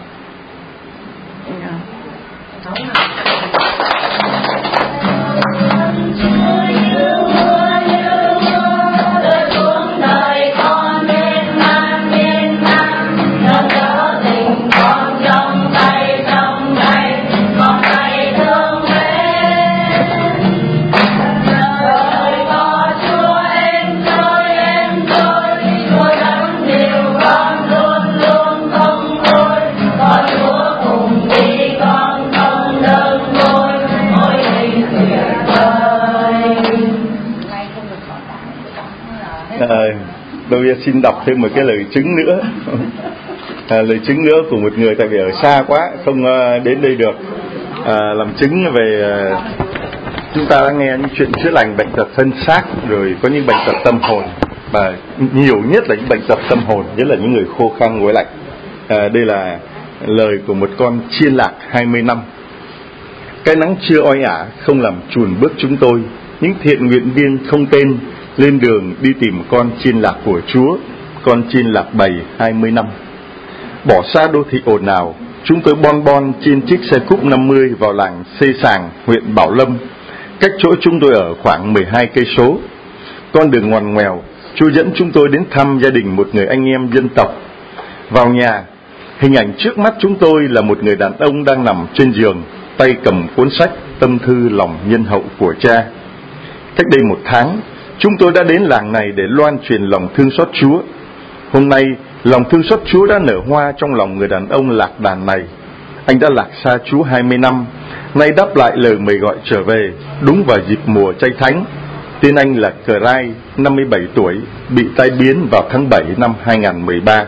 Tôi xin đọc thêm một cái lời chứng nữa, à, lời chứng nữa của một người, tại vì ở xa quá không uh, đến đây được, à, làm chứng về uh, chúng ta đã nghe những chuyện chữa lành bệnh tật thân xác, rồi có những bệnh tật tâm hồn, và nhiều nhất là những bệnh tật tâm hồn, nhất là những người khô khan nguội lạnh. À, đây là lời của một con chiên lạc hai mươi năm. Cái nắng trưa oi ả không làm chùn bước chúng tôi, những thiện nguyện viên không tên lên đường đi tìm con chiên lạc của Chúa, con chiên lạc bầy hai mươi năm. Bỏ xa đô thị ồn ào, chúng tôi bon bon trên chiếc xe cúp năm mươi vào làng Xê Sàng, huyện Bảo Lâm, cách chỗ chúng tôi ở khoảng mười hai cây số. Con đường ngoằn ngoèo, Chúa dẫn chúng tôi đến thăm gia đình một người anh em dân tộc. Vào nhà, hình ảnh trước mắt chúng tôi là một người đàn ông đang nằm trên giường, tay cầm cuốn sách Tâm thư lòng nhân hậu của cha. Cách đây một tháng, chúng tôi đã đến làng này để loan truyền lòng thương xót Chúa. Hôm nay, lòng thương xót Chúa đã nở hoa trong lòng người đàn ông lạc đàn này. Anh đã lạc xa Chúa hai mươi năm, nay đáp lại lời mời gọi trở về, đúng vào dịp mùa chay thánh. Tên anh là Cờ Rai, năm mươi bảy tuổi, bị tai biến vào tháng bảy năm hai nghìn không trăm mười ba.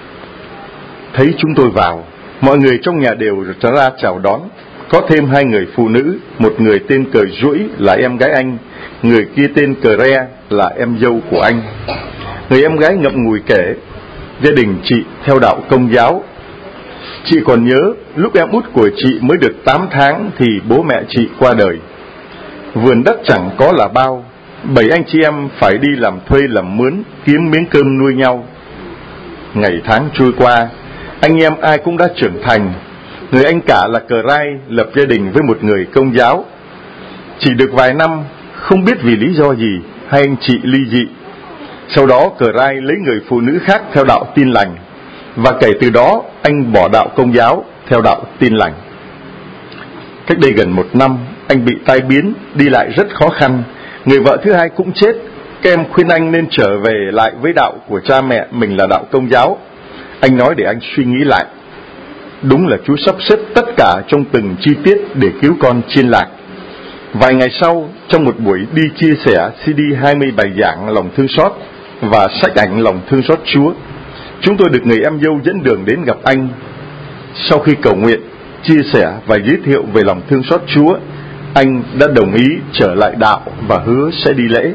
Thấy chúng tôi vào, mọi người trong nhà đều ra chào đón. Có thêm hai người phụ nữ, một người tên Cờ Rũi là em gái anh, người kia tên Cờ Re là em dâu của anh. Người em gái ngậm ngùi kể, gia đình chị theo đạo Công giáo. Chị còn nhớ lúc em út của chị mới được tám tháng thì bố mẹ chị qua đời. vườn đất chẳng có là bao, bảy anh chị em phải đi làm thuê làm mướn, kiếm miếng cơm nuôi nhau. Ngày tháng trôi qua, anh em ai cũng đã trưởng thành. Người anh cả là Cờ Rai lập gia đình với một người Công giáo. Chỉ được vài năm, không biết vì lý do gì, hai anh chị ly dị. Sau đó Cờ Rai lấy người phụ nữ khác theo đạo Tin Lành, và kể từ đó anh bỏ đạo Công giáo theo đạo Tin Lành. Cách đây gần một năm, anh bị tai biến, đi lại rất khó khăn. Người vợ thứ hai cũng chết. Các em khuyên anh nên trở về lại với đạo của cha mẹ mình là đạo Công giáo. Anh nói để anh suy nghĩ lại. Đúng là Chúa sắp xếp tất cả trong từng chi tiết để cứu con chiên lạc. Vài ngày sau, trong một buổi đi chia sẻ xê đê hai mươi bài giảng lòng thương xót và sách ảnh lòng thương xót Chúa, chúng tôi được người em dâu dẫn đường đến gặp anh. Sau khi cầu nguyện, chia sẻ và giới thiệu về lòng thương xót Chúa, anh đã đồng ý trở lại đạo và hứa sẽ đi lễ.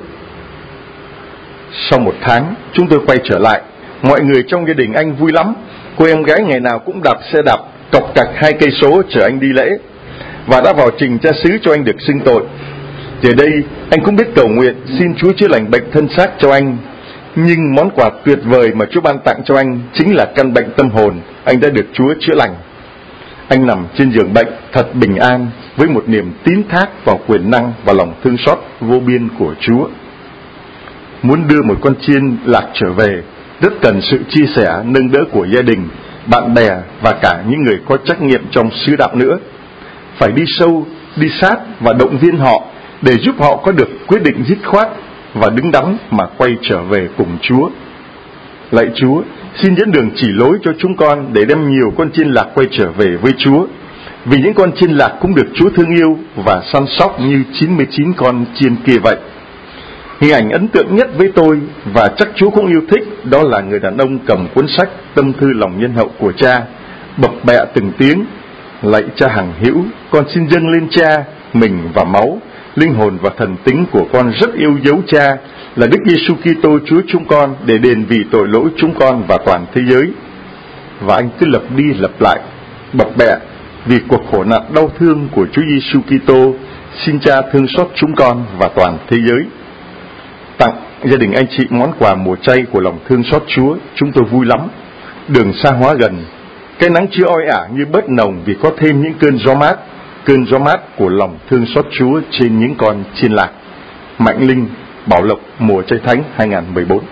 Sau một tháng, chúng tôi quay trở lại. Mọi người trong gia đình anh vui lắm. Cô em gái ngày nào cũng đạp xe đạp cọc cạch hai cây số chở anh đi lễ, và đã vào trình cha xứ cho anh được xưng tội. Giờ đây anh cũng biết cầu nguyện xin Chúa chữa lành bệnh thân xác cho anh. Nhưng món quà tuyệt vời mà Chúa ban tặng cho anh chính là căn bệnh tâm hồn anh đã được Chúa chữa lành. Anh nằm trên giường bệnh thật bình an, với một niềm tín thác vào quyền năng và lòng thương xót vô biên của Chúa. Muốn đưa một con chiên lạc trở về, rất cần sự chia sẻ nâng đỡ của gia đình, bạn bè và cả những người có trách nhiệm trong sứ đạo nữa. Phải đi sâu, đi sát và động viên họ để giúp họ có được quyết định dứt khoát và đứng đắn mà quay trở về cùng Chúa. Lạy Chúa, xin dẫn đường chỉ lối cho chúng con để đem nhiều con chiên lạc quay trở về với Chúa. Vì những con chiên lạc cũng được Chúa thương yêu và săn sóc như chín mươi chín con chiên kia vậy. Hình ảnh ấn tượng nhất với tôi, và chắc Chúa cũng yêu thích, đó là người đàn ông cầm cuốn sách Tâm thư lòng nhân hậu của cha, bập bẹ từng tiếng: Lạy cha hằng hữu, con xin dâng lên cha mình và máu, linh hồn và thần tính của con rất yêu dấu cha là Đức Giêsu Kitô Chúa chúng con, để đền vì tội lỗi chúng con và toàn thế giới. Và anh cứ lặp đi lặp lại bập bẹ: vì cuộc khổ nạn đau thương của Chúa Giêsu Kitô, xin cha thương xót chúng con và toàn thế giới. Tặng gia đình anh chị món quà mùa chay của lòng thương xót Chúa, chúng tôi vui lắm. Đường xa hóa gần, cái nắng chưa oi ả như bớt nồng vì có thêm những cơn gió mát, cơn gió mát của lòng thương xót Chúa trên những con chiên lạc. Mạnh Linh, Bảo Lộc, mùa chay thánh hai không một bốn.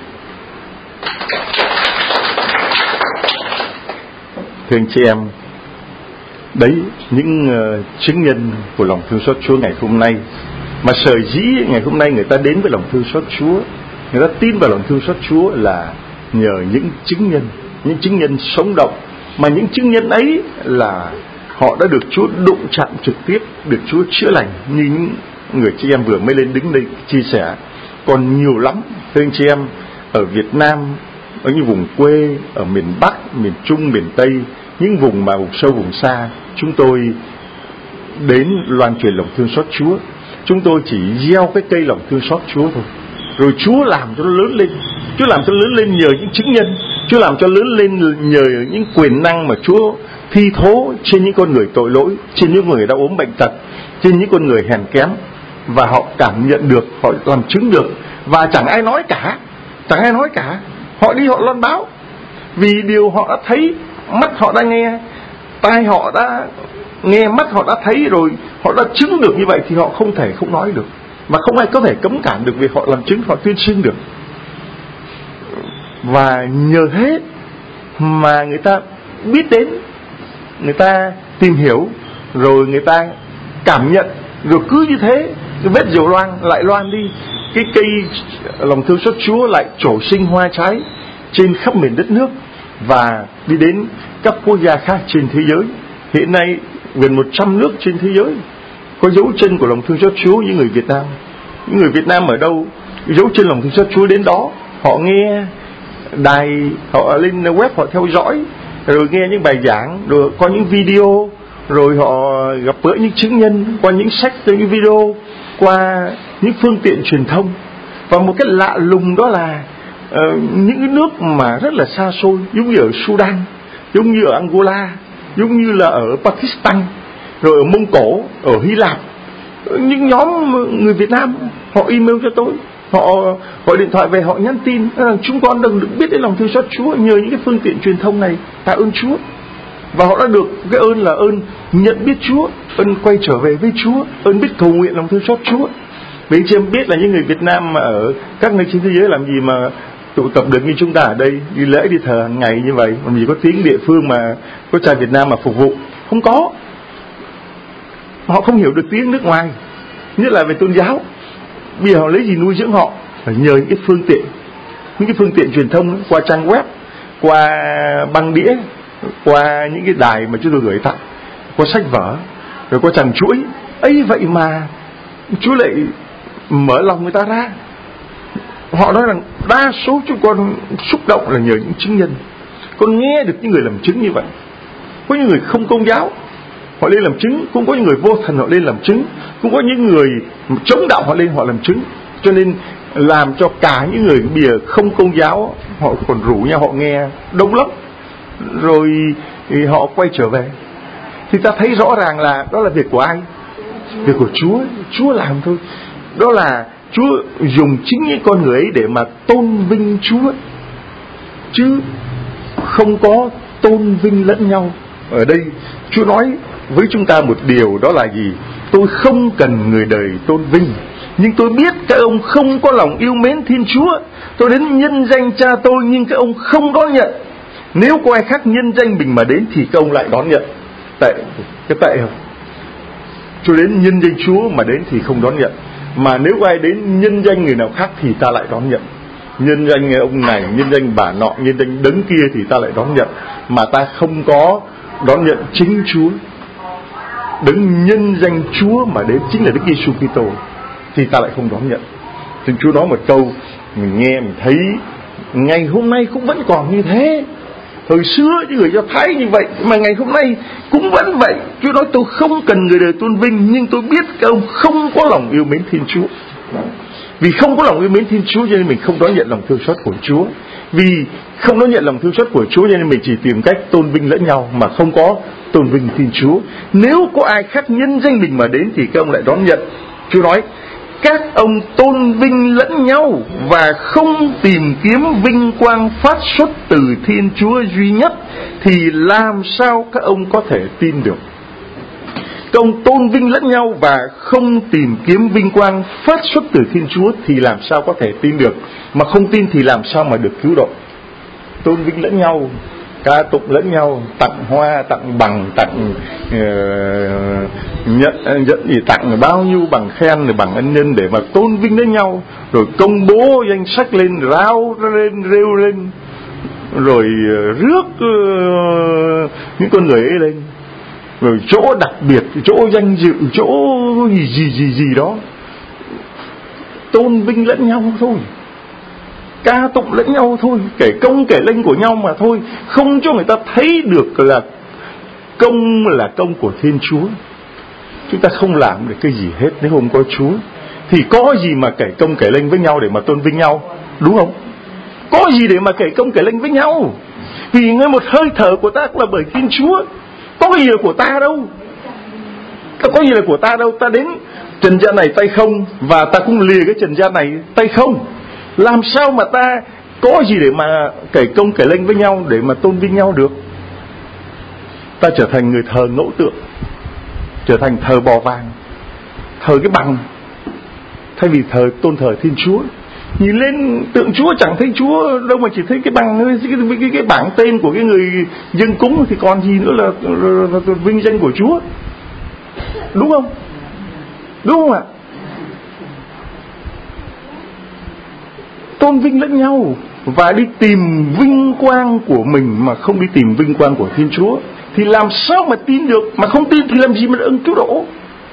Thưa anh chị em, đấy những uh, chứng nhân của lòng thương xót Chúa ngày hôm nay. Mà sở dĩ ngày hôm nay người ta đến với lòng thương xót Chúa, người ta tin vào lòng thương xót Chúa là nhờ những chứng nhân, những chứng nhân sống động. Mà những chứng nhân ấy là họ đã được Chúa đụng chạm trực tiếp, được Chúa chữa lành, như những người chị em vừa mới lên đứng đây chia sẻ. Còn nhiều lắm, thưa anh chị em, ở Việt Nam, ở những vùng quê, ở miền Bắc, miền Trung, miền Tây, những vùng mà vùng sâu, vùng xa, chúng tôi đến loan truyền lòng thương xót Chúa. Chúng tôi chỉ gieo cái cây lòng thương xót Chúa thôi, rồi Chúa làm cho nó lớn lên. Chúa làm cho nó lớn lên nhờ những chứng nhân. Chúa làm cho lớn lên nhờ những quyền năng mà Chúa thi thố trên những con người tội lỗi, trên những người đã ốm bệnh tật, trên những con người hèn kém. Và họ cảm nhận được, họ làm chứng được. Và chẳng ai nói cả, chẳng ai nói cả. Họ đi họ loan báo, vì điều họ đã thấy, mắt họ đã nghe, tai họ đã nghe, mắt họ đã thấy rồi, họ đã chứng được như vậy thì họ không thể không nói được. Mà không ai có thể cấm cản được, vì họ làm chứng, họ tuyên xưng được. Và nhờ hết mà người ta biết đến, người ta tìm hiểu, rồi người ta cảm nhận, rồi cứ như thế cái vết dầu loang lại loan đi, cái cây lòng thương xót Chúa lại trổ sinh hoa trái trên khắp miền đất nước và đi đến các quốc gia khác trên thế giới. Hiện nay gần một trăm nước trên thế giới có dấu chân của lòng thương xót Chúa như người Việt Nam. Những người Việt Nam ở đâu dấu chân lòng thương xót Chúa đến đó, họ nghe đài, họ lên web họ theo dõi, rồi nghe những bài giảng, rồi có những video, rồi họ gặp gỡ những chứng nhân qua những sách, qua những video, qua những phương tiện truyền thông. Và một cái lạ lùng đó là uh, những cái nước mà rất là xa xôi, giống như ở Sudan, giống như ở Angola, giống như là ở Pakistan, rồi ở Mông Cổ, ở Hy Lạp, những nhóm người Việt Nam họ email cho tôi, họ gọi điện thoại về, họ nhắn tin rằng chúng con đừng được biết đến lòng thương xót Chúa nhờ những cái phương tiện truyền thông này. Tạ ơn Chúa. Và họ đã được cái ơn là ơn nhận biết Chúa, ơn quay trở về với Chúa, ơn biết cầu nguyện lòng thương xót Chúa. Vì anh chị em biết là những người Việt Nam mà ở các nơi trên thế giới làm gì mà tụ tập được như chúng ta ở đây, đi lễ đi thờ hàng ngày như vậy, làm gì có tiếng địa phương mà có trai Việt Nam mà phục vụ. Không có. Họ không hiểu được tiếng nước ngoài, nhất là về tôn giáo. Bây giờ họ lấy gì nuôi dưỡng họ? Phải nhờ những cái phương tiện, những cái phương tiện truyền thông qua trang web, qua băng đĩa, qua những cái đài mà chúng tôi gửi tặng, qua sách vở, rồi qua tràng chuỗi. Ấy vậy mà Chúa lại mở lòng người ta ra. Họ nói rằng đa số chúng con xúc động là nhờ những chứng nhân. Con nghe được những người làm chứng như vậy. Có những người không công giáo họ lên làm chứng, cũng có những người vô thần họ lên làm chứng, cũng có những người chống đạo họ lên họ làm chứng. Cho nên làm cho cả những người bây giờ không công giáo họ còn rủ nhau họ nghe đông lắm, rồi thì họ quay trở về. Thì ta thấy rõ ràng là đó là việc của ai? Việc của Chúa. Chúa làm thôi. Đó là Chúa dùng chính những con người ấy để mà tôn vinh Chúa, chứ không có tôn vinh lẫn nhau. Ở đây Chúa nói với chúng ta một điều, đó là gì? Tôi không cần người đời tôn vinh, nhưng tôi biết các ông không có lòng yêu mến Thiên Chúa. Tôi đến nhân danh Cha tôi, nhưng các ông không đón nhận. Nếu có ai khác nhân danh mình mà đến thì các ông lại đón nhận. Tệ, cái tệ không? Chúa đến nhân danh Chúa mà đến thì không đón nhận, mà nếu ai đến nhân danh người nào khác thì ta lại đón nhận. Nhân danh ông này, nhân danh bà nọ, nhân danh đấng kia thì ta lại đón nhận, mà ta không có đón nhận chính Chúa. Đấng nhân danh Chúa mà đến chính là Đức Giêsu Kitô thì ta lại không đón nhận. Thì Chúa nói một câu mình nghe mình thấy ngày hôm nay cũng vẫn còn như thế. Thời xưa những người Do Thái như vậy, mà ngày hôm nay cũng vẫn vậy. Chúa nói tôi không cần người đời tôn vinh, nhưng tôi biết các ông không có lòng yêu mến Thiên Chúa. Vì không có lòng yêu mến Thiên Chúa cho nên mình không đón nhận lòng thương xót của Chúa. Vì không đón nhận lòng thương xót của Chúa cho nên mình chỉ tìm cách tôn vinh lẫn nhau mà không có tôn vinh Thiên Chúa. Nếu có ai khác nhân danh mình mà đến thì các ông lại đón nhận. Chúa nói các ông tôn vinh lẫn nhau và không tìm kiếm vinh quang phát xuất từ Thiên Chúa duy nhất thì làm sao các ông có thể tin được? Các ông tôn vinh lẫn nhau và không tìm kiếm vinh quang phát xuất từ Thiên Chúa thì làm sao có thể tin được? Mà không tin thì làm sao mà được cứu độ? Tôn vinh lẫn nhau, ca tụng lẫn nhau, tặng hoa, tặng bằng, tặng uh, nhận, nhận gì tặng bao nhiêu bằng khen, rồi bằng ân nhân để mà tôn vinh lẫn nhau, rồi công bố danh sách lên, rao lên, rêu lên, rồi uh, rước uh, những con người ấy lên, rồi chỗ đặc biệt, chỗ danh dự, chỗ gì gì gì gì đó, tôn vinh lẫn nhau thôi, ca tụng lẫn nhau thôi, kể công kể lênh của nhau mà thôi, không cho người ta thấy được là công là công của Thiên Chúa. Chúng ta không làm được cái gì hết nếu không có Chúa. Thì có gì mà kể công kể lênh với nhau để mà tôn vinh nhau, đúng không? Có gì để mà kể công kể lênh với nhau? Vì ngay một hơi thở của ta cũng là bởi Thiên Chúa. Có cái gì là của ta đâu, có gì là của ta đâu. Ta đến trần gian này tay không, và ta cũng lìa cái trần gian này tay không. Làm sao mà ta có gì để mà kể công kể lênh với nhau, để mà tôn vinh nhau được? Ta trở thành người thờ ngẫu tượng, trở thành thờ bò vàng, thờ cái bằng, thay vì thờ tôn thờ Thiên Chúa. Nhìn lên tượng Chúa chẳng thấy Chúa đâu, mà chỉ thấy cái bằng, cái, cái, cái, cái bảng tên của cái người dâng cúng, thì còn gì nữa là, là, là, là vinh danh của Chúa, đúng không? Đúng không ạ? Tôn vinh lẫn nhau và đi tìm vinh quang của mình mà không đi tìm vinh quang của Thiên Chúa thì làm sao mà tin được? Mà không tin thì làm gì mà được ơn cứu độ?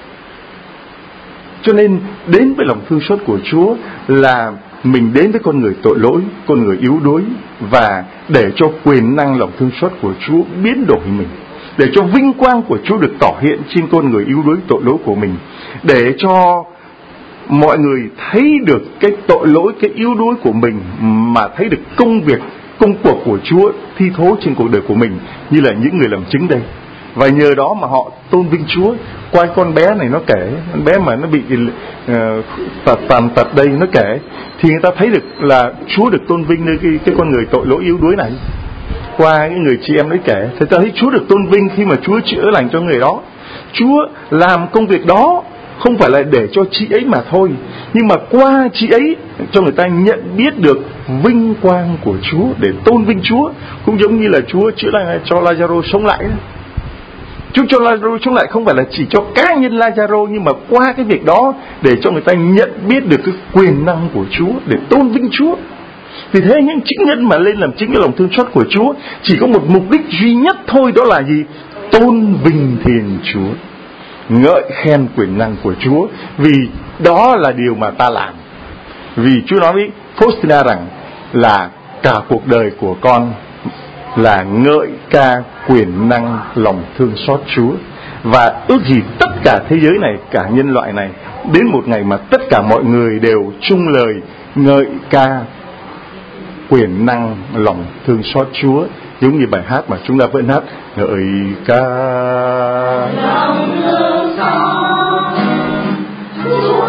Cho nên đến với lòng thương xót của Chúa là mình đến với con người tội lỗi, con người yếu đuối, và để cho quyền năng lòng thương xót của Chúa biến đổi mình, để cho vinh quang của Chúa được tỏ hiện trên con người yếu đuối tội lỗi của mình, để cho mọi người thấy được cái tội lỗi, cái yếu đuối của mình, mà thấy được công việc, công cuộc của Chúa thi thố trên cuộc đời của mình, như là những người làm chứng đây. và nhờ đó mà họ tôn vinh Chúa. Qua con bé này nó kể, con bé mà nó bị uh, tật tàn tật đây nó kể, thì người ta thấy được là Chúa được tôn vinh nơi cái, cái con người tội lỗi yếu đuối này. Qua cái người chị em đấy kể, thì ta thấy Chúa được tôn vinh khi mà Chúa chữa lành cho người đó. Chúa làm công việc đó không phải là để cho chị ấy mà thôi, nhưng mà qua chị ấy cho người ta nhận biết được vinh quang của Chúa, để tôn vinh Chúa. Cũng giống như là Chúa chữa lành cho Lazaro sống lại. Chúa cho Lazaro sống lại không phải là chỉ cho cá nhân Lazaro, nhưng mà qua cái việc đó để cho người ta nhận biết được cái quyền năng của Chúa, để tôn vinh Chúa. Vì thế những chứng nhân mà lên làm chứng cái lòng thương xót của Chúa chỉ có một mục đích duy nhất thôi, đó là gì? Tôn vinh Thiên Chúa, ngợi khen quyền năng của Chúa, vì đó là điều mà ta làm. Vì Chúa nói với Faustina rằng là cả cuộc đời của con là ngợi ca quyền năng lòng thương xót Chúa, và ước gì tất cả thế giới này, cả nhân loại này, đến một ngày mà tất cả mọi người đều chung lời ngợi ca quyền năng lòng thương xót Chúa, giống như bài hát mà chúng ta vẫn hát: ngợi ca lòng thương xót Chúa.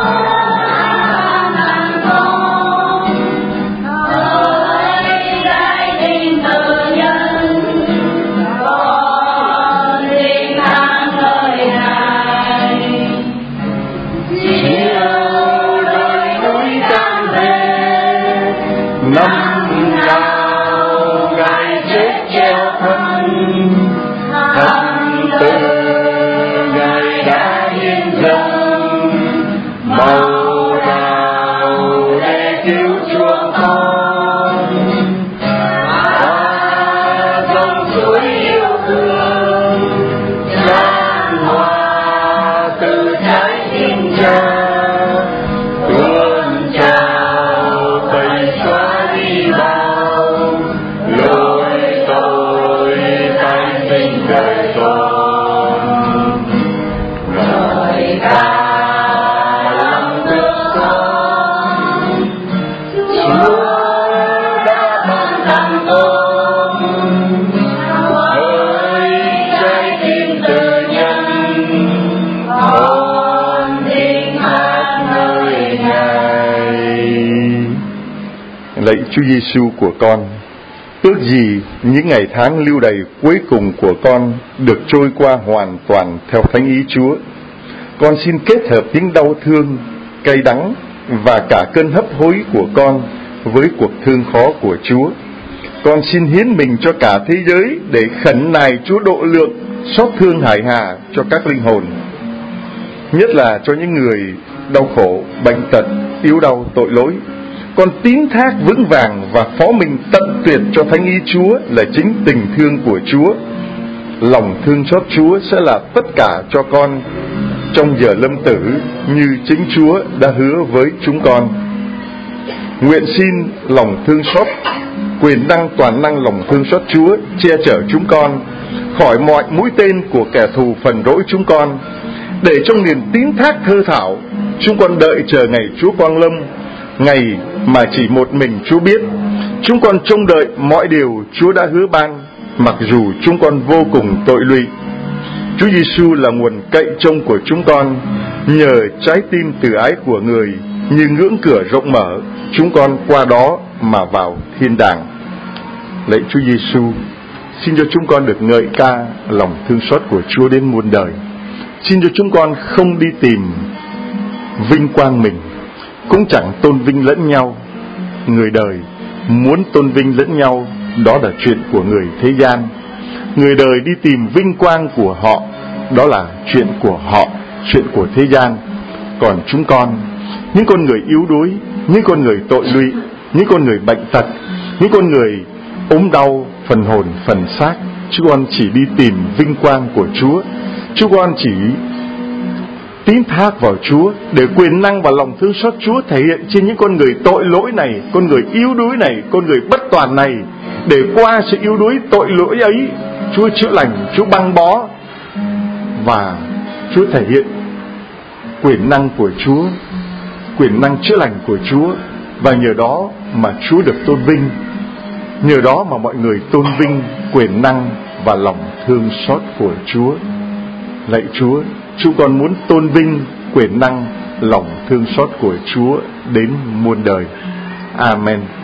Lạy Chúa Giêsu của con, ước gì những ngày tháng lưu đày cuối cùng của con được trôi qua hoàn toàn theo thánh ý Chúa. Con xin kết hợp những đau thương, cay đắng và cả cơn hấp hối của con với cuộc thương khó của Chúa. Con xin hiến mình cho cả thế giới để khẩn nài Chúa độ lượng, xót thương hải hà cho các linh hồn, nhất là cho những người đau khổ, bệnh tật, yếu đau, tội lỗi. Con tín thác vững vàng và phó mình tận tuyệt cho thánh ý Chúa là chính tình thương của Chúa. Lòng thương xót Chúa sẽ là tất cả cho con trong giờ lâm tử, như chính Chúa đã hứa với chúng con. Nguyện xin lòng thương xót, quyền năng toàn năng lòng thương xót Chúa che chở chúng con khỏi mọi mũi tên của kẻ thù phần rỗi chúng con, để trong niềm tín thác thơ thảo chúng con đợi chờ ngày Chúa quang lâm, ngày mà chỉ một mình Chúa biết. Chúng con trông đợi mọi điều Chúa đã hứa ban, mặc dù chúng con vô cùng tội lụy. Chúa Giêsu là nguồn cậy trông của chúng con, nhờ trái tim từ ái của người như ngưỡng cửa rộng mở, chúng con qua đó mà vào thiên đàng. Lạy Chúa Giêsu, xin cho chúng con được ngợi ca lòng thương xót của Chúa đến muôn đời. Xin cho chúng con không đi tìm vinh quang mình, cũng chẳng tôn vinh lẫn nhau. Người đời muốn tôn vinh lẫn nhau, đó là chuyện của người thế gian. Người đời đi tìm vinh quang của họ, đó là chuyện của họ, chuyện của thế gian. Còn chúng con, những con người yếu đuối, những con người tội lụy, những con người bệnh tật, những con người ốm đau phần hồn phần xác, chúng con chỉ đi tìm vinh quang của Chúa. Chúng con chỉ tín thác vào Chúa để quyền năng và lòng thương xót Chúa thể hiện trên những con người tội lỗi này, con người yếu đuối này, con người bất toàn này, để qua sự yếu đuối tội lỗi ấy, Chúa chữa lành, Chúa băng bó, và Chúa thể hiện quyền năng của Chúa, quyền năng chữa lành của Chúa, và nhờ đó mà Chúa được tôn vinh. Nhờ đó mà mọi người tôn vinh quyền năng và lòng thương xót của Chúa. Lạy Chúa, chúng con muốn tôn vinh quyền năng lòng thương xót của Chúa đến muôn đời. Amen.